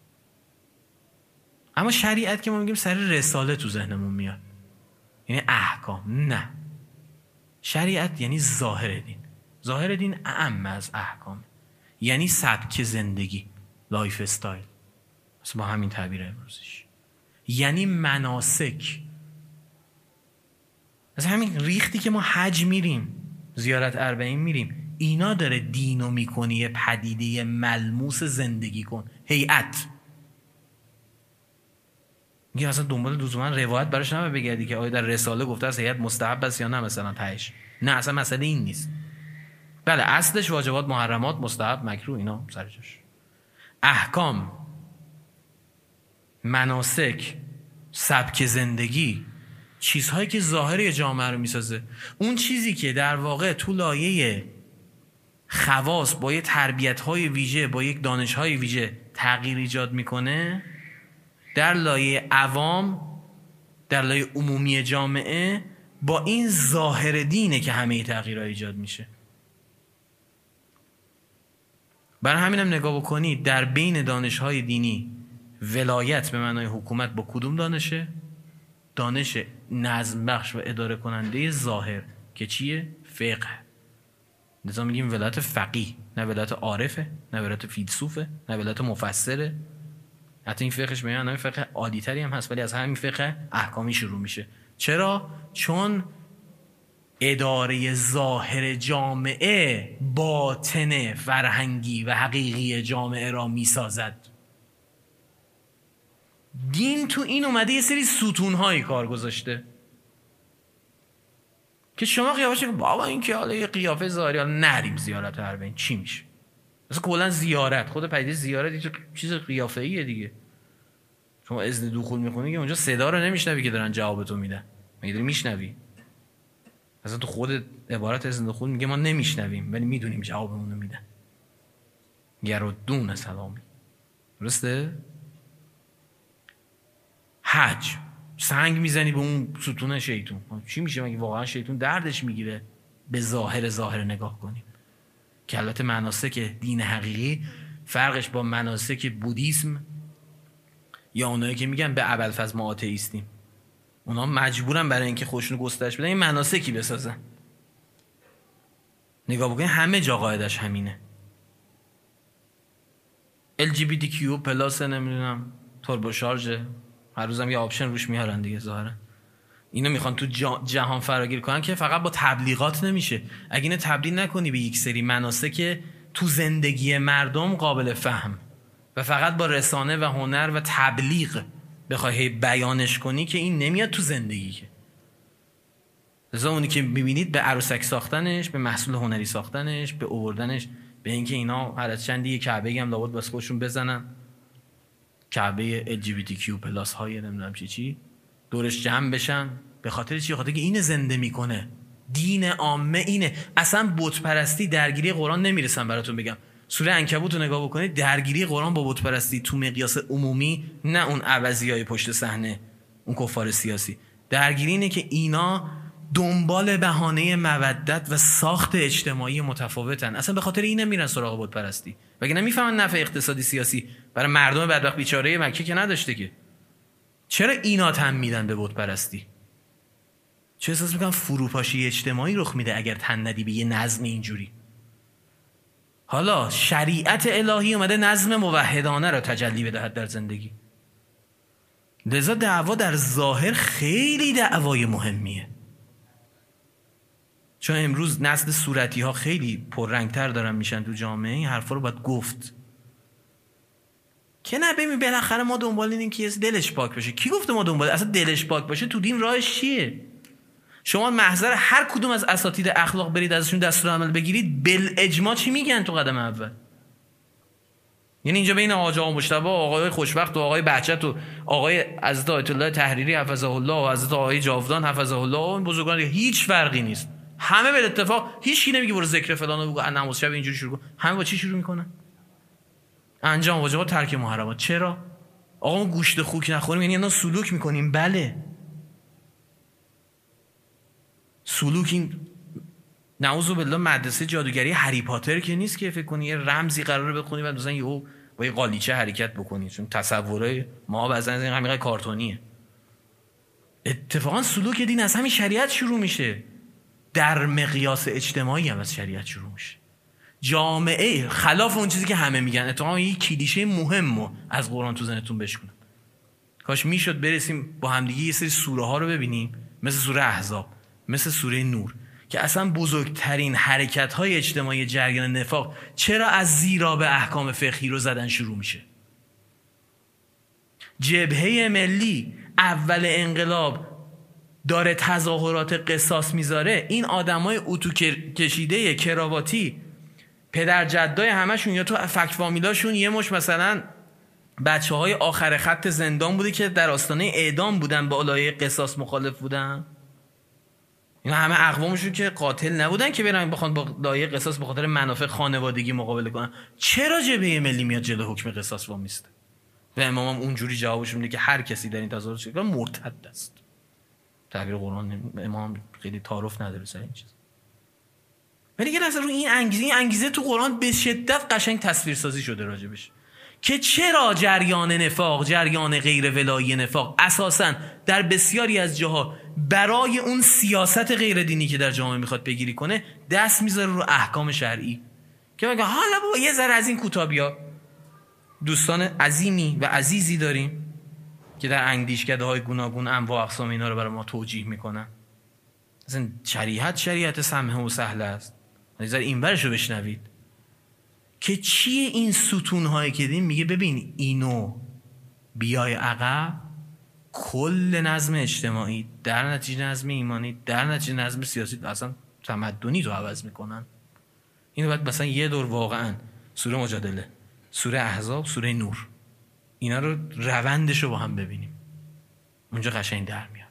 اما شریعت که ما میگیم سر رساله تو ذهنمون میاد، یعنی احکام. نه، شریعت یعنی ظاهر دین. ظاهر دین اعم از احکام، یعنی سبک زندگی، لایف استایل، با همین تعبیر امروزش، یعنی مناسک. از همین ریختی که ما حج میریم، زیارت اربعین میریم، اینا داره دینو میکنی یه پدیده ملموس زندگی کن، هیئت. میگه اصلا دنبال لزوما روایت براش نباید بگردی که آیا در رساله گفته است هیئت مستحب است یا نه، مثلا تهش. نه، اصلا مسئله این نیست. بله اصلش واجبات، محرمات، مستحب، مکروه، اینا سر جاش. احکام، مناسک، سبک زندگی، چیزهایی که ظاهر جامعه رو میسازه. اون چیزی که در واقع تو لایه خواص با یه تربیت‌های ویژه، با یک دانش‌های ویژه تغییر ایجاد میکنه، در لایه عوام، در لایه عمومی جامعه با این ظاهر دینه که همه تغییرها ایجاد میشه. برای همینم نگاه بکنید در بین دانش‌های دینی ولایت به معنای حکومت با کدوم دانشه؟ دانش نظم بخش و اداره کننده ظاهر که چیه؟ فقه. لذا میگیم ولایت فقیه، نه ولایت عارفه، نه ولایت فیلسوفه، نه ولایت مفسره. حتی این فقهش به معنای فقه عادی‌تری هم هست، ولی از همین فقه احکامی شروع میشه. چرا؟ چون اداره ظاهر جامعه باطن فرهنگی و حقیقی جامعه را میسازد. دین تو این اومده یه سری ستون‌های کار گذاشته که شما قیافش که بابا این که حالا یه قیافه ظاهری، حالا نریم زیارت اربعین چی میشه؟ مثلا کلا زیارت، خود پدیده زیارت یه چیز قیافه‌ایه دیگه. شما اذن دخول میخونی که اونجا صدا رو نمیشنوی که دارن جوابتو میدن، مگه داری میشنوی؟ اصلا تو خود عبارت اذن دخول میگه ما نمیشنویم ولی میدونیم جوابمون رو میدن. گرودون سلامی. درسته؟ حج سنگ میزنی به اون ستون شیطون، چی میشه مگه واقعا شیطون دردش میگیره؟ به ظاهر ظاهر نگاه کنیم که البته مناسک دین حقیقی فرقش با مناسک بودیسم یا اونایی که میگن به ابوالفضل ما آتئیستیم، اونا مجبورن برای اینکه خودشونو گسترش بدن این مناسکی بسازن. نگاه بکنید همه جا قاعدش همینه. ال جی بی تی کیو پلاس، نمیدونم توربو شارژ، هر روزم یه آپشن روش میارن دیگه ظاهرا. اینو میخوان تو جهان فراگیر کنن که فقط با تبلیغات نمیشه. اگه اینو تبدیل نکنی به یک سری مناسک تو زندگی مردم قابل فهم و فقط با رسانه و هنر و تبلیغ بخوای بیانش کنی که این نمیاد تو زندگی. که لذا اونی که میبینید به عروسک ساختنش، به محصول هنری ساختنش، به آوردنش، به اینکه اینا هر از چندی یه کعبه هم لابد واسه خودشون بزنن، کعبه ال جی بی تی کیو پلاس های نمیدونم چی چی دورش جمع بشن. به خاطر چی؟ خاطر که اینه زنده میکنه. دین عامه اینه. اصلا بت پرستی درگیری قرآن نمیرسن براتون بگم. سوره عنکبوت رو نگاه بکنید، درگیری قرآن با بت پرستی تو مقیاس عمومی، نه اون عوضیای پشت صحنه، اون کفار سیاسی، درگیری اینه که اینا دنبال بهانه مودت و ساخت اجتماعی متفاوتن. اصلا به خاطر اینه میرن سراغ بت پرستی، وگرنه میفهمن نفع اقتصادی سیاسی برای مردم بدبخت بیچاره مکه که نداشته که. چرا اینا تن میدن به بت پرستی؟ چه احساس میکنم فروپاشی اجتماعی رخ میده اگر تن ندی به یه نظم اینجوری. حالا شریعت الهی اومده نظم موحدانه رو تجلی بدهد در زندگی. لذا دعوا در ظاهر خیلی دعوای مهمیه، چون امروز نسل صورتی ها خیلی پررنگتر دارن میشن تو جامعه. این حرفا رو باید گفت که نه ببین بالاخره ما دنبال اینیم که دلش پاک باشه. کی گفته ما دنبال اصلا دلش پاک باشه؟ تو دین راهش چیه؟ شما محضر هر کدوم از اساتید اخلاق برید ازشون دستور عمل بگیرید، بالاجماع چی میگن تو قدم اول؟ یعنی اینجا بین آقا مجتبی و آقای خوشبخت و آقای بهجت و آقای حضرت آیت الله تحریری حفظه الله و حضرت آقای جاودان حفظه الله و بزرگان هیچ فرقی نیست. همه به اتفاق، هیچ کی نمیگه برو ذکر فلانو بگو، نماز شب اینجوری شروع کن. همه با چی شروع میکنن؟ انجام واجبات، ترک محرمات. چرا؟ آقا ما گوشت خوک نخوریم یعنی اینا سلوک میکنیم؟ بله. سلوک این نعوذ بالله مدرسه جادوگری هری پاتر که نیست که فکر کنی یه رمزی قراره بخونی و مثلا یهو با یه قالیچه حرکت بکنی، چون تصورای ما بعضن از این همین کارتونیه. اتفاقا سلوک دین از همین شریعت شروع میشه، در مقیاس اجتماعی هم از شریعت شروع میشه. جامعه خلاف اون چیزی که همه میگن، اتفاقا یه کلیشه مهمو از قرآن تو ذهنتون بشکنن. کاش میشد برسیم با همدیگه یه سری سوره ها رو ببینیم، مثل سوره احزاب، مثل سوره نور، که اصلا بزرگترین حرکت های اجتماعی جریان نفاق چرا از زیرا به احکام فقهی رو زدن شروع میشه. جبهه ملی اول انقلاب داره تظاهرات قصاص میذاره، این آدمای اتو کشیده کراواتی پدر جدای همشون یا تو فک فامیلاشون یه مش مثلا بچه های آخر خط زندان بوده که در آستانه اعدام بودن، با لایحه قصاص مخالف بودن. اینا همه اقوامشون که قاتل نبودن که برن بخوان با لایحه قصاص به خاطر منافع خانوادگی مقابله کنن. چرا جبهه ملی میاد جلو حکم قصاص وامیسته؟ و امامم اونجوری جوابش میده که هر کسی در این تظاهرات شرکت مرتد است. تعبیر قرآن امام خیلی تعارف نداره سر این چیز. ولی که اصلا رو این انگیزه این انگیزه تو قرآن به شدت قشنگ تصویرسازی شده راجبش، که چرا جریان نفاق، جریان غیر ولایی نفاق اساساً در بسیاری از جاها برای اون سیاست غیر دینی که در جامعه میخواد بگیری کنه دست میذاره رو احکام شرعی، که میگه حالا بابا یه ذره از این کوتابیا. دوستان عظیمی و عزیزی داریم که در اندیشکده‌های گوناگون انواع اقسام اینا رو برای ما توجیه میکنن. مثلا شریعت شریعت سمحه و سهله است، یه ذره این ورشو بشنوید که چیه این ستون‌هایی که دین میگه ببین اینو بیای عقب، کل نظم اجتماعی در نتیجه نظم ایمانی در نتیجه نظم سیاسی اصلا تمدنی رو عوض میکنن. اینو باید مثلا یه دور واقعا سوره مجادله، سوره احزاب، سوره نور، اینا رو روندش رو با هم ببینیم، اونجا قشنگ در میاد.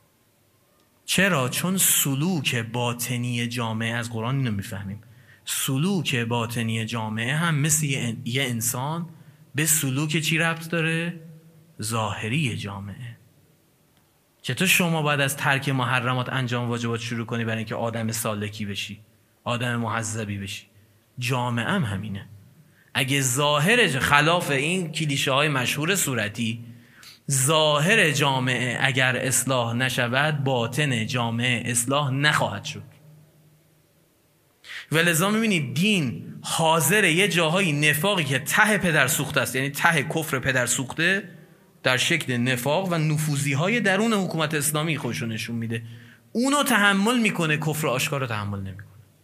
چرا؟ چون سلوک باطنی جامعه از قرآن اینو میفهمیم. سلوک باطنی جامعه هم مثل یه انسان به سلوک چی ربط داره؟ ظاهری جامعه. چطور شما باید از ترک محرمات انجام واجبات شروع کنی برای اینکه آدم سالکی بشی، آدم محذبی بشی؟ جامعه هم همینه. اگه ظاهر خلاف این کلیشه های مشهور صورتی، ظاهر جامعه اگر اصلاح نشود باطن جامعه اصلاح نخواهد شد. ولذا میبینید دین حاضر یه جاهای نفاقی که ته پدر سوخته است، یعنی ته کفر پدر سوخته در شکل نفاق و نفوذی های درون حکومت اسلامی خودشو نشون میده، اونو تحمل میکنه، کفر آشکار رو تحمل نمیکنه.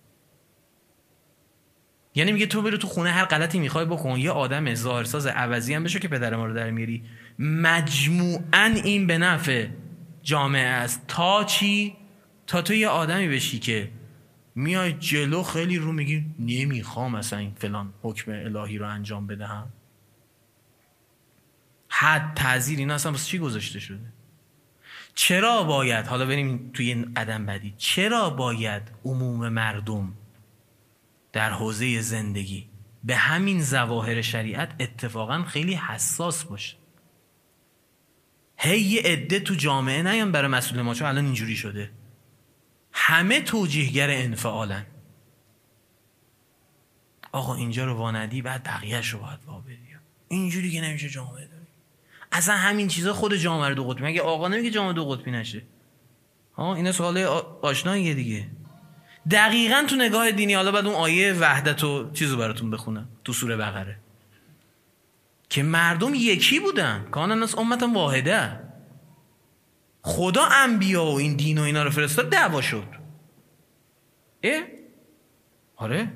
یعنی میگه تو برو تو خونه هر غلطی میخوای بکن، یه آدم ظاهرساز عوضی هم بشو که پدر ما رو در میاری، مجموعاً این به نفع جامعه است. تا چی؟ تا تو یه آدمی بشی که میای جلو خیلی رو میگی نمیخوام مثلا این فلان حکم الهی رو انجام بدهم. حد تعزیر اینا اصلا واسه چی گذاشته شده؟ چرا باید، حالا بریم توی این قدم بعدی، چرا باید عموم مردم در حوزه زندگی به همین ظواهر شریعت اتفاقا خیلی حساس باشه؟ هی یه عده تو جامعه نیام برای مسئول ما، چون الان اینجوری شده همه توجیهگر انفعالن. آقا اینجا رو واندی بعد بقیه‌اش رو باید وابدی، اینجوری که نمیشه جامعه داری. اصلا همین چیزا خود جامعه رو دو قطبی. مگه آقا نمیگه جامعه دو قطبی نشه؟ ها اینا سوال آشناییه دیگه. دقیقاً تو نگاه دینی. حالا بعد اون آیه وحدت و چیزو براتون بخونم تو سوره بقره که مردم یکی بودن، کان الناس امتا واحده. خدا انبیا و این دین و اینا رو فرستاد، دعوا شد. اه؟ آره.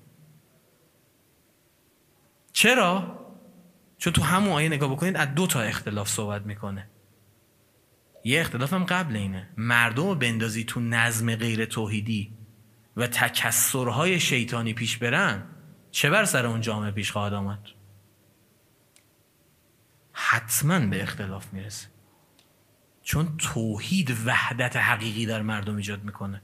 چرا؟ چون تو همون آیه نگاه بکنید از دو تا اختلاف صحبت میکنه. یه اختلاف هم قبل اینه، مردم رو بندازی تو نظم غیر توحیدی و تکثرهای شیطانی پیش برن، چه بر سر اون جامعه پیش خواهد آمد؟ حتما به اختلاف میرسه، چون توحید وحدت حقیقی در مردم ایجاد میکنه.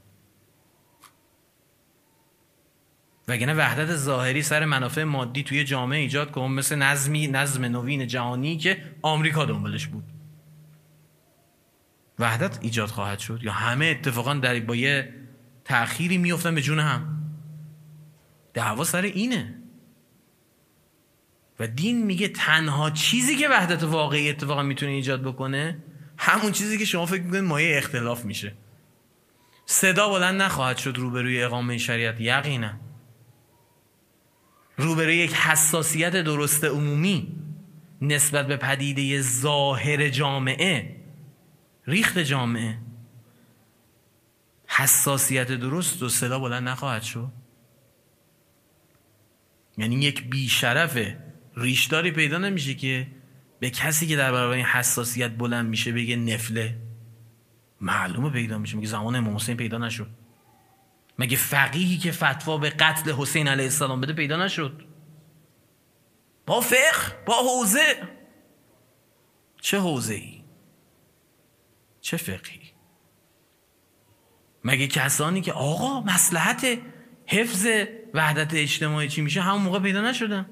وگرنه وحدت ظاهری سر منافع مادی توی جامعه ایجاد کنه، مثل نظمی نظم نوین جهانی که آمریکا دنبالش بود، وحدت ایجاد خواهد شد یا همه اتفاقا در با یه تأخیری میافتن به جون هم؟ دعوا سر اینه. و دین میگه تنها چیزی که وحدت واقعی اتفاقا میتونه ایجاد بکنه همون چیزی که شما فکر میکنید مایه اختلاف میشه. صدا بلند نخواهد شد روبروی اقامه شریعت، یقینا. روبروی یک حساسیت درست عمومی نسبت به پدیده ظاهر جامعه، ریخت جامعه، حساسیت درست و صدا بلند نخواهد شد. یعنی یک بیشرف ریشداری پیدا نمیشه که به کسی که در برابر این حساسیت بلند میشه بگه نفله. معلومه پیدا میشه. میگه زمان امام حسین پیدا نشد؟ مگه فقیهی که فتوا به قتل حسین علیه السلام بده پیدا نشد؟ با فقه، با حوزه. چه حوزه‌ای؟ چه فقهی؟ مگه کسانی که آقا مصلحت حفظ وحدت اجتماعی چی میشه همون موقع پیدا نشدن؟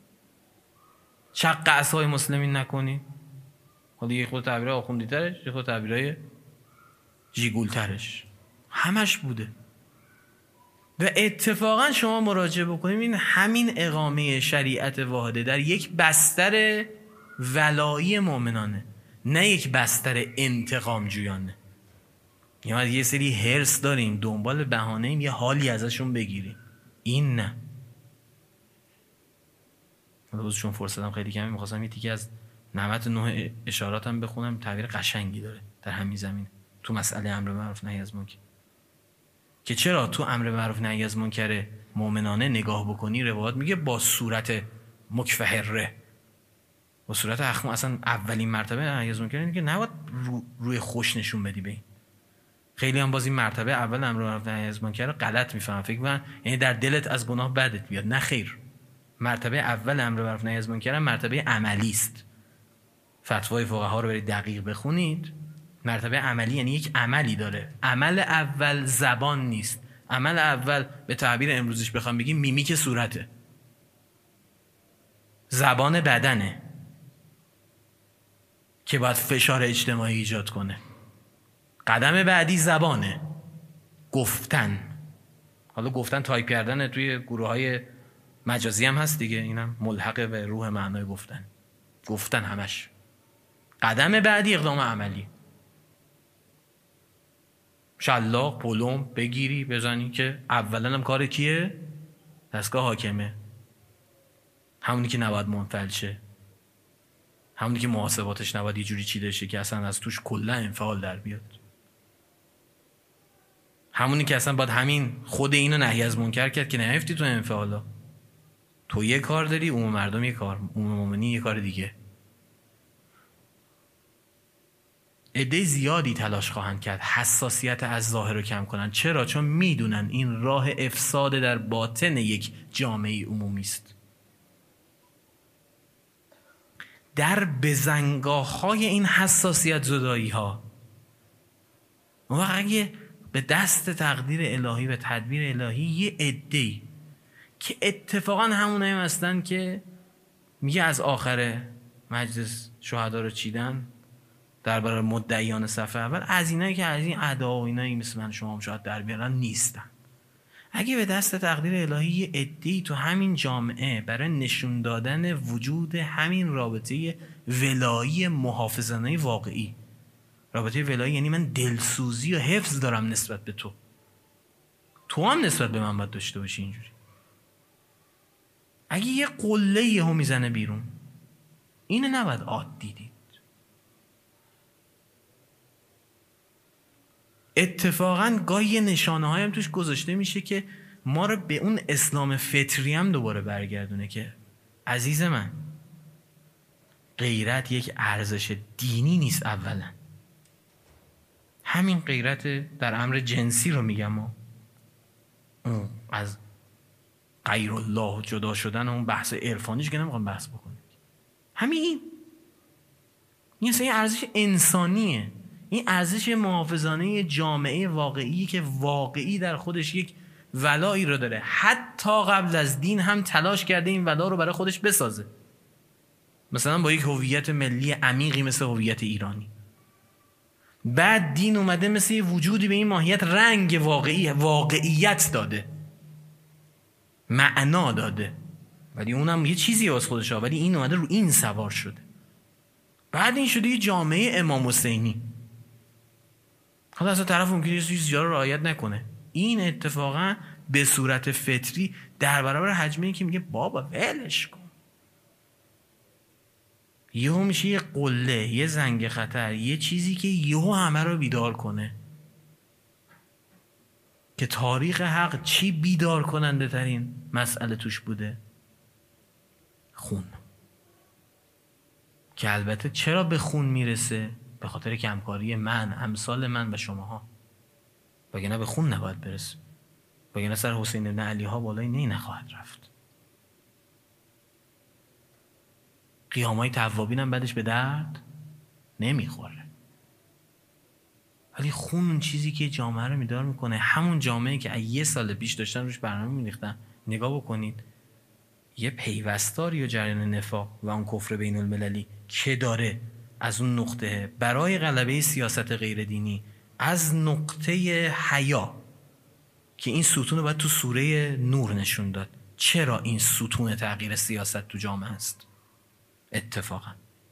شق عصای مسلمین نکنی. حالا یه خود تعبیرهای آخوندی ترش، یه خود تعبیرهای جیگول ترش، همش بوده. و اتفاقا شما مراجعه بکنیم این همین اقامه شریعت واحده در یک بستر ولایی مؤمنانه، نه یک بستر انتقام جویانه. یا یه سری هرس داریم دنبال بهانه ایم یه حالی ازشون بگیریم، این نه. روزشون فرصتم خیلی کمی، میخواستم یه تیکه از نوت نه اشاراتم بخونم، تعبیر قشنگی داره در همین زمینه تو مسئله امر معروف نهی از منکر، که چرا تو امر معروف نهی از منکر مؤمنانه نگاه بکنی روایت میگه با صورت مکفهره، با صورت اخم. اصلا اولین مرتبه نهی از منکر اینه که نباید رو روی خوش نشون بدی به این. خیلی هم باز این مرتبه اول امر معروف نهی از منکر غلط میفهمن، فکر می‌کنن یعنی در دلت از گناه بدت بیاد. نه خیر، مرتبه اول امر معروف نهی از منکر مرتبه عملی است. فتوای فقها رو برید دقیق بخونید. مرتبه عملی یعنی یک عملی داره. عمل اول زبان نیست. عمل اول به تعبیر امروزیش بخوام بگیم میمیک صورته، زبان بدنه که باید فشار اجتماعی ایجاد کنه. قدم بعدی زبانه، گفتن. حالا گفتن تایپ کردن توی گروه های مجازی هم هست دیگه، اینم ملحق به روح معنای گفتن. گفتن همش. قدم بعدی اقدام عملی، شلاق پلم بگیری بزنی، که اولا هم کار کیه؟ دستگاه حاکمه، همونی که نباید منفعل شه، همونی که محاسباتش نباید یه جوری چیده شه که اصلا از توش کلا انفعال در بیاد، همونی که اصلا باید همین خود اینو نهی از منکر کرد که نیفتی تو انفعالا. تو یه کار داری، عموم مردم یه کار، عموم مومنی یه کار دیگه. عده زیادی تلاش خواهند کرد حساسیت از ظاهر رو کم کنن. چرا؟ چون میدونن این راه افساد در باطن یک جامعه عمومی است. در بزنگاه‌های این حساسیت زدایی ها اون وقت اگه به دست تقدیر الهی و تدبیر الهی یه عده‌ای که اتفاقا همون هم هستن که میگه از آخر مجلس شهدا رو چیدن درباره مدعیان صف اول، از اینایی که از این ادا و اینایی مثل من شما هم شاید در بیارن نیستن. اگه به دست تقدیر الهی یه عده‌ای تو همین جامعه برای نشون دادن وجود همین رابطه ولایی محافظانه واقعی، رابطه ولایی یعنی من دلسوزی و حفظ دارم نسبت به تو، تو هم نسبت به من باید داشته باشی. اینجوری اگه یه قله یهو میزنه بیرون، اینو نباید عادی دید. اتفاقا گاهی یه نشانه هایم توش گذاشته میشه که ما رو به اون اسلام فطری هم دوباره برگردونه که عزیز من، غیرت یک ارزش دینی نیست. اولا همین غیرت در امر جنسی رو میگم، ما اون از غیر الله جدا شدن، اون بحث عرفانیش که نمیخوام بحث بکنیم، همین این این اصلا یه ارزش انسانیه. این ارزش محافظانه جامعه واقعی که واقعی در خودش یک ولایی رو داره، حتی قبل از دین هم تلاش کرده این ولا رو برای خودش بسازه، مثلا با یک هویت ملی عمیقی مثل هویت ایرانی. بعد دین اومده مثل یه وجودی به این ماهیت رنگ واقعی، واقعیت داده، معنا داده، ولی اونم یه چیزی از خودش، ولی این اومده رو این سوار شده. بعد این شده یه جامعه امام حسینی. حالا اصلا طرف ممکنه یه چیزی رو رعایت نکنه، این اتفاقا به صورت فطری در برابر حجمی که میگه بابا ولش کن، یهو میشه یه قله، یه زنگ خطر، یه چیزی که یهو همه رو بیدار کنه. که تاریخ حق چی بیدار کننده ترین مسئله توش بوده؟ خون. که البته چرا به خون میرسه؟ به خاطر کمکاری من، امثال من و شماها، وگرنه به خون نباید برسه، وگرنه سر حسین بن علی ها بالای نی نخواهد رفت. قیامای توابین هم بعدش به درد نمیخوره. ولی خون اون چیزی که جامعه رو میدار میکنه، همون جامعه که یه سال پیش داشتن روش برنامه میریختن. نگاه بکنید یه پیوستاری و جریان نفاق و اون کفر بین المللی که داره از اون نقطه برای غلبه سیاست غیر دینی، از نقطه حیا که این ستون رو باید تو سوره نور نشون داد. چرا این ستون تغییر سیاست تو جامعه است؟ اتفاقا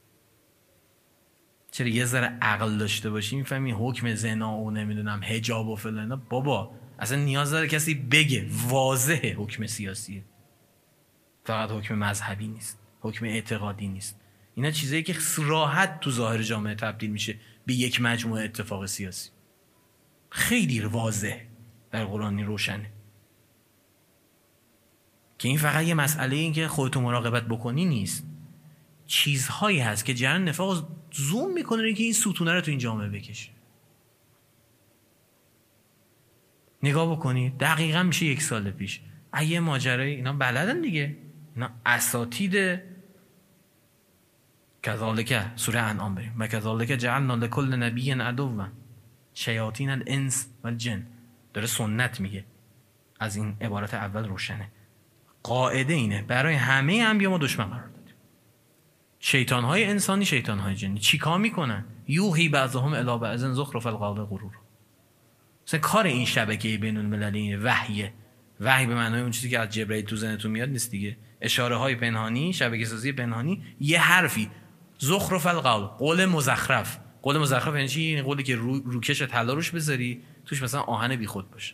چرا یه ذره عقل داشته باشی میفهمی حکم زنا و نمیدونم حجاب و فلان، بابا اصلا نیاز داره کسی بگه، واضحه حکم سیاسیه، فقط حکم مذهبی نیست، حکم اعتقادی نیست. اینا چیزایی که راحت تو ظاهر جامعه تبدیل میشه به یک مجموعه اتفاق سیاسی. خیلی واضح در قرآنی روشنه که این فقط یه مسئله این که خودتو مراقبت بکنی نیست، چیزهایی هست که جریان نفاق زوم میکنه که این ستونه رو تو این جامعه بکشه. نگاه بکنید دقیقا میشه یک سال پیش اگه ماجرای اینا بلدن دیگه، اینا اساتید کذالک، سوره انعام بریم، و کذالک جعلنا لکل نبی عدوا شیاطین الانس والجن، داره سنت میگه، از این عبارت اول روشنه. قاعده اینه برای همه انبیا ما دشمن قرار دادیم، شیطان‌های انسانی، شیطان‌های جنی. چیکار میکنن؟ یوحی بعضهم الی بعض زخرف القول غرور. مثلا کار این شبکه بین المللی وحیه. وحی به معنای اون چیزی که از جبرئیل تو ذهنتون میاد نیست دیگه، اشاره های پنهانی، شبکه سازی پنهانی، یه حرفی زخرف القول، قول مزخرف. قول مزخرف یعنی چی؟ این قولی که رو، روکش طلا روش بذاری، توش مثلا آهن بیخود باشه،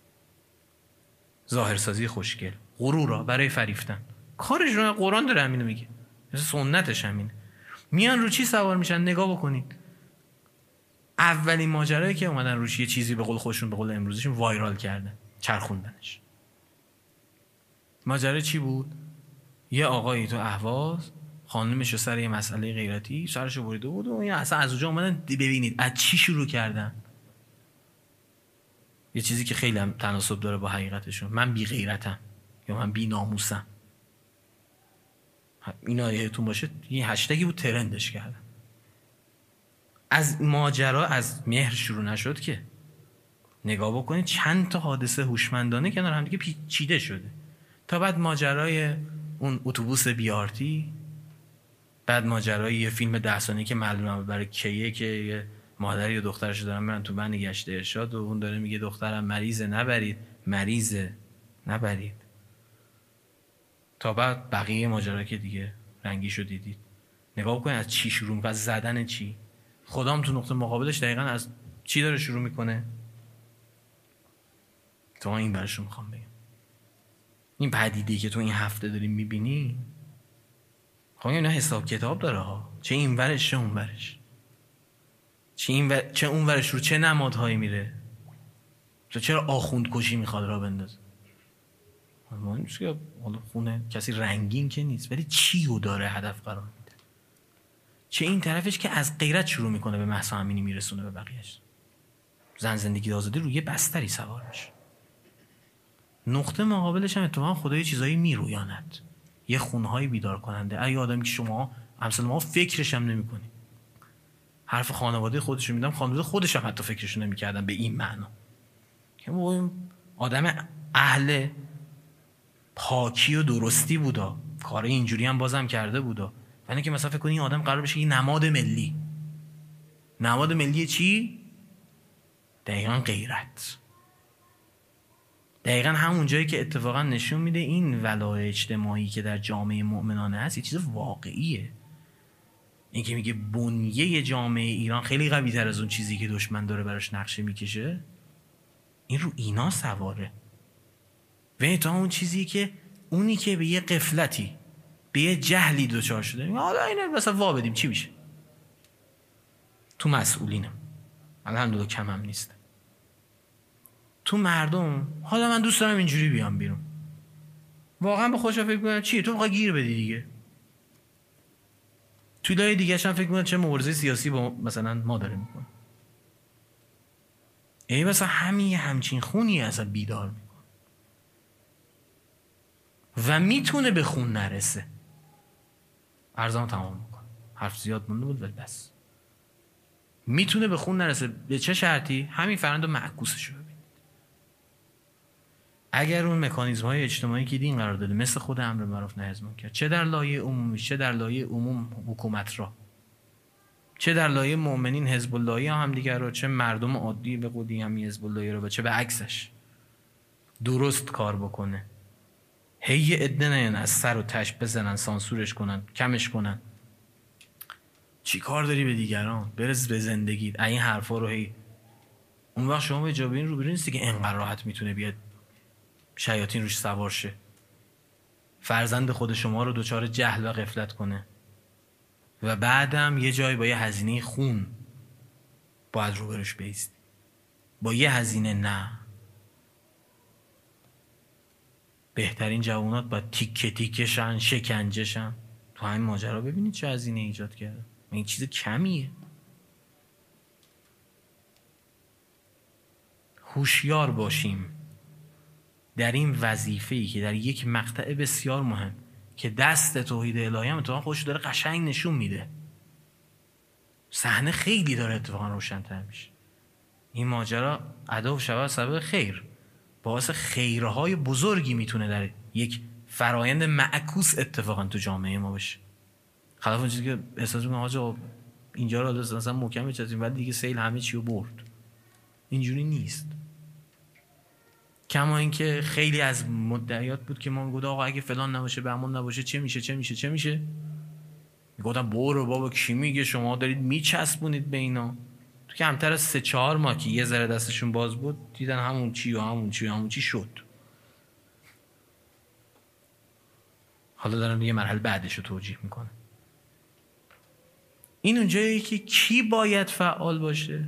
ظاهرسازی خوشگل، غرورا، برای فریفتن. کارش رو قرآن داره همینو میگه، مثلا سنتش همینه. میان رو چی سوار میشن؟ نگاه بکنید اولین ماجرایی که اومدن روش یه چیزی به قول خودشون، به قول امروزیشون وایرال کردن، چرخوندنش. ماجرا چی بود؟ یه آقایی تو اهواز خانمش رو سر یه مسئله غیرتی سرشو بریده بود و این اصلا از اونجا اومدن ببینید از چی شروع کردن. یه چیزی که خیلی هم تناسب داره با حقیقتشون، من بی غیرتم یا من بی ناموسم. اینا یادتون باشه یه هشتگی بود ترندش کردن. از ماجرا از مهر شروع نشد که، نگاه بکنید چند تا حادثه هوشمندانه کنار هم دیگه پیچیده شده، تا بعد ماجرای اون اتوبوس بیارتی، بعد ماجرای یه فیلم ده ثانیه‌ای که معلومه برای کیه که یه مادری و دخترش دارن برن تو بند گشت ارشاد و اون داره میگه دخترم مریضه نبرید، مریضه نبرید، تا بعد بقیه ماجرا که دیگه رنگیشو دیدید. نگاه بکنید از چی شروع می‌کنه، از زدن چی، خدا هم تو نقطه مقابلش دقیقا از چی داره شروع میکنه؟ تو این برشو میخوام بگم، این پدیده‌ای که تو این هفته داری میبینی خب اینا حساب کتاب داره ها، چه این ورش چه اون ورش، چه این ور... چه اون ورش رو چه نمادهایی میره، تو چرا آخوند کشی میخواد را بندازه. مهم نیست که حالا خونه کسی رنگین که نیست، ولی چی رو داره هدف قرار میده، چه این طرفش که از غیرت شروع میکنه به مهسا امینی میرسونه به بقیهش. زن زندگی آزادی روی بستری سوار میشه، نقطه مقابلش هم اتفاقا خدا یه چیزایی میرویاند، یه خونهایی بیدار کننده. ای آدمی که شما امثال ما فکرش هم نمی‌کنی، حرف خانواده خودشون میدم، خانواده خودش هم حتی فکرشون نمی‌کردن به این معنا که ما آدم اهل پاکی و درستی بودا، کار اینجوری هم بازم کرده بودا، ولی که مثلا فکر کنی این آدم قرار بشه یه نماد ملی. نماد ملی چی؟ دقیقاً غیرت. دقیقاً همون جایی که اتفاقا نشون میده این ولای اجتماعی که در جامعه مؤمنانه هست یه چیز واقعیه. این که میگه بنیه جامعه ایران خیلی قوی تر از اون چیزی که دشمن داره براش نقشه میکشه، این رو اینا سواره. و تا اون چیزی که اونی که به یه غفلتی به یه جهلی دوچار شده، حالا اینه مثلا وا بدیم چی میشه؟ تو مسئولینم الحمدلله کم هم نیست، تو مردم حالا من دوست دارم اینجوری بیام بیرون، واقعا به خودش فکر کنم چیه تو میخوای گیر بدی دیگه. تو لای دیگه هم فکر کنم چه مبارزه سیاسی با مثلا ما داره میکنه، ای مثلا همین همچین خونی اصلا بیدار میکنه و میتونه به خون نرسه. عرضمو تمام میکنم، حرف زیاد مونده بود ولی بس. میتونه به خون نرسه. به چه شرطی؟ همین فرآیند معکوسش رو ببینید. اگر اون مکانیزم‌های اجتماعی که دین قرار داده مثل خود امر معروف نهی از منکر، چه در لایه عمومی چه در لایه عموم حکومت را، چه در لایه مؤمنین حزب اللهی هم دیگر رو، چه مردم عادی به قودی هم حزب اللهی رو، چه به عکسش درست کار بکنه، هی عده نیان از سر و تش بزنن، سانسورش کنن، کمش کنن. چی کار داری به دیگران؟ برس به زندگیت. این حرفا رو هی اون وقت شما به جا این رو برین نیستی که اینقدر راحت میتونه بیاد شیاطین روش سوار شه، فرزند خود شما رو دچار جهل و غفلت کنه و بعدم یه جایی با یه هزینه خون باید روبروش بیستی، با یه هزینه نه. بهترین جوانات باید تیکه تیکه شن، شکنجه شن. تو همین ماجرا ببینید چه هزینه ایجاد کرده. این چیز کمیه. هوشیار باشیم در این وظیفه‌ای که در یک مقطع بسیار مهم که دست توحید الهی هم اتفاقا خودش داره قشنگ نشون میده، صحنه خیلی داره اتفاقا روشن‌تر میشه. این ماجرا ادا و شود سبب خیر، باعث خیرهای بزرگی میتونه در یک فرایند معکوس اتفاقا تو جامعه ما بشه. خلاف اون چیزی که احساس میکنم آقا اینجا رو مثلا محکم بچسبیم بعد دیگه سیل همه چی رو برد. اینجوری نیست. کما اینکه خیلی از مدعیات بود که ما گفتم آقا اگه فلان نباشه بهمون نباشه چه میشه چه میشه چه میشه میگفتم برو بابا کی میگه شما دارید میچسبونید به اینا. تو کمتر از سه چهار ماه که یه ذره دستشون باز بود دیدن همون چی و همون چی و همون چی شد. حالا دارن یه مرحله بعدش رو توجیه میکنه. این اونجایی که کی باید فعال باشه؟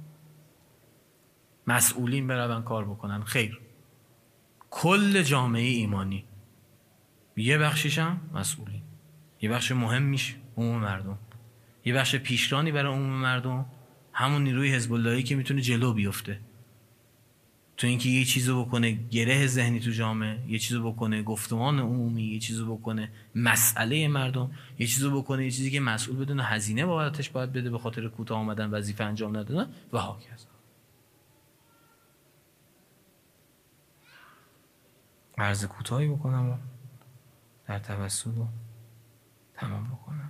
مسئولین برون کار بکنن. خیر، کل جامعه ایمانی، یه بخشش هم مسئولین، یه بخش مهم میشه عموم مردم، یه بخش پیشرانی برای عموم مردم همون نیروی حزب اللهی که میتونه جلو بیفته تو اینکه یه چیزو بکنه گره ذهنی تو جامعه، یه چیزو بکنه گفتمان عمومی، یه چیزو بکنه مسئله مردم، یه چیزو بکنه یه چیزی که مسئول بدون هزینه بابتش باید بده به خاطر کوتاه آمدن وظیفه انجام ندادن و هاکذا. عرض کوتاهی بکنم و در توسط رو تمام بکنم.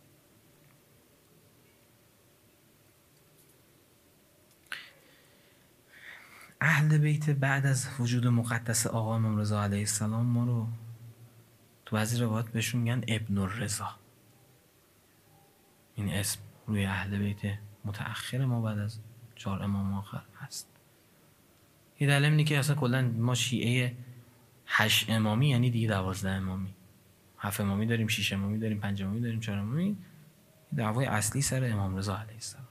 اهل بیت بعد از وجود مقدس آقا امام رضا علیه السلام ما رو تو بعضی روایات بهشون میگن ابن الرضا. این اسم روی اهل بیت متأخر ما بعد از چهار امام آخر هست. یه دلیل اینه که اصلا کلا ما شیعه هشت امامی یعنی دیگه دوازده امامی، هفت امامی داریم، شش امامی داریم، پنج امامی داریم، چهار امامی. دعوای اصلی سر امام رضا علیه السلام.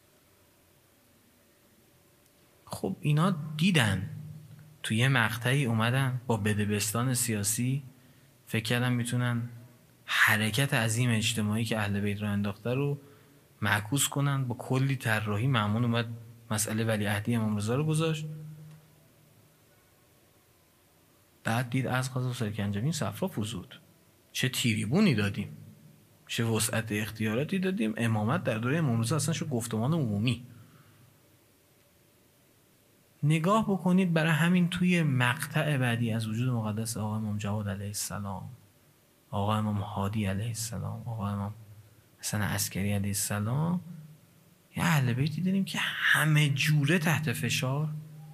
خب اینا دیدن توی یه مقطعی اومدن با بدبستان سیاسی فکر کردن میتونن حرکت عظیم اجتماعی که اهل بیت رو انداخته رو معکوس کنن. با کلی طراحی مأمون اومد مسئله ولیعهدی امام رضا رو گذاشت. بعد دید از قضا سرکنجبین صفرا فزود، چه تریبونی دادیم، چه وسعت اختیاراتی دادیم. امامت در دوره امام رضا اصلا شد گفتمان عمومی. نگاه بکنید برای همین توی مقطع بعدی از وجود مقدس آقا امام جواد علیه السلام، آقا امام هادی علیه السلام، آقا امام حسن عسکری علیه السلام، یه اهل بیتی دیدیم که همه جوره تحت فشار،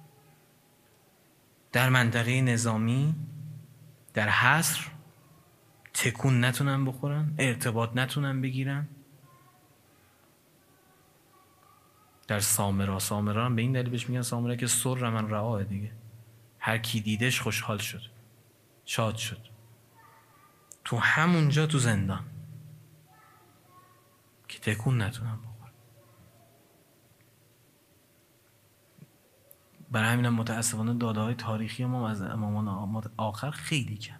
در منطقه نظامی، در حصر، تکون نتونن بخورن، ارتباط نتونن بگیرن. در سامرا، سامرا هم به این دلیل بهش میگن سامرا که سر من رعاه دیگه، هر کی دیدش خوشحال شد، شاد شد. تو همونجا تو زندان که تکون نتونن بخورن. برای همینم متاسفانه داده های تاریخی ما از امامان آخر خیلی کم،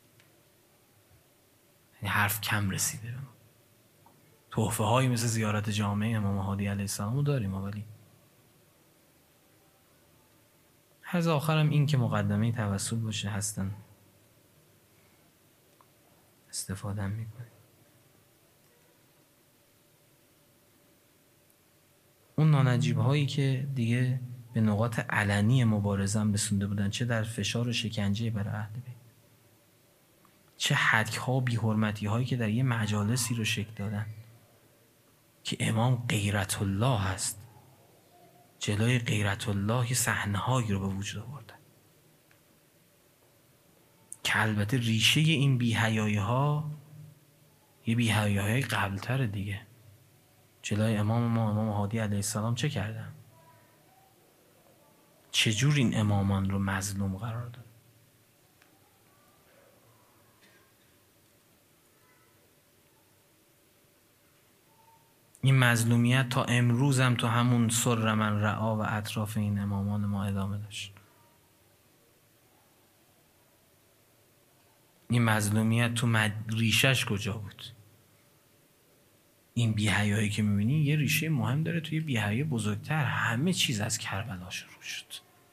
یعنی حرف کم رسیده به ما. تحفه هایی مثل زیارت جامعه امام هادی علیه السلام رو داریم، ولی از آخرم این که مقدمه توسل باشه هستن استفاده میکنه. اون نانجیب هایی که دیگه به نقاط علنی مبارزه هم رسونده بودن، چه در فشار و شکنجه برای اهل بیت، چه حدک ها و بی حرمتی هایی که در یه مجالسی رو شکل دادن که امام غیرت الله هست، جلوی غیرت الله یه صحنه هایی رو به وجود آوردن که البته ریشه این بی‌حیایی ها یه بی‌حیایی های قبل تر دیگه. جلوی امام ما امام هادی علیه السلام چه کردن؟ چجور این امامان رو مظلوم قرار داد؟ این مظلومیت تا امروز هم تو همون سر من رعا و اطراف این امامان ما ادامه داشت. این مظلومیت تو مد... ریشش کجا بود؟ این بی‌حیایی که می‌بینی یه ریشه مهم داره توی بی‌حیایی بزرگتر. همه چیز از کربلا شروع شد.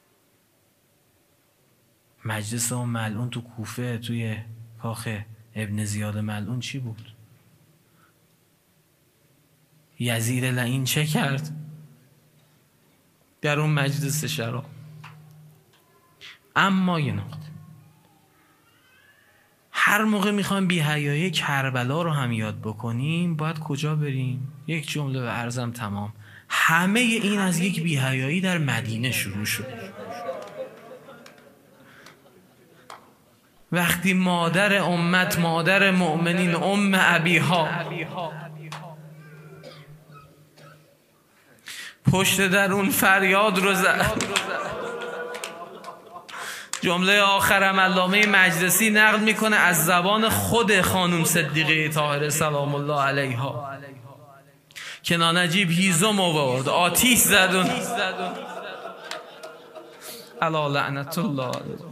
مجلس اون ملعون تو کوفه توی کاخ ابن زیاد ملعون چی بود؟ یزید لعین چه کرد در اون مجلس شراب؟ اما یه نقطه، هر موقع میخوایم بی‌حیایی کربلا رو هم یاد بکنیم باید کجا بریم؟ یک جمله به عرضم تمام. همه این از یک بی‌حیایی در مدینه شروع شد. وقتی مادر امت، مادر مؤمنین، ام ابیها پشت در اون فریاد رو زد. جمله آخرم علامه مجلسی نقل میکنه از زبان خود خانم صدیقه طاهره سلام الله علیها که نانجیب هیزم آورد، آتیش زد الا لعنت الله.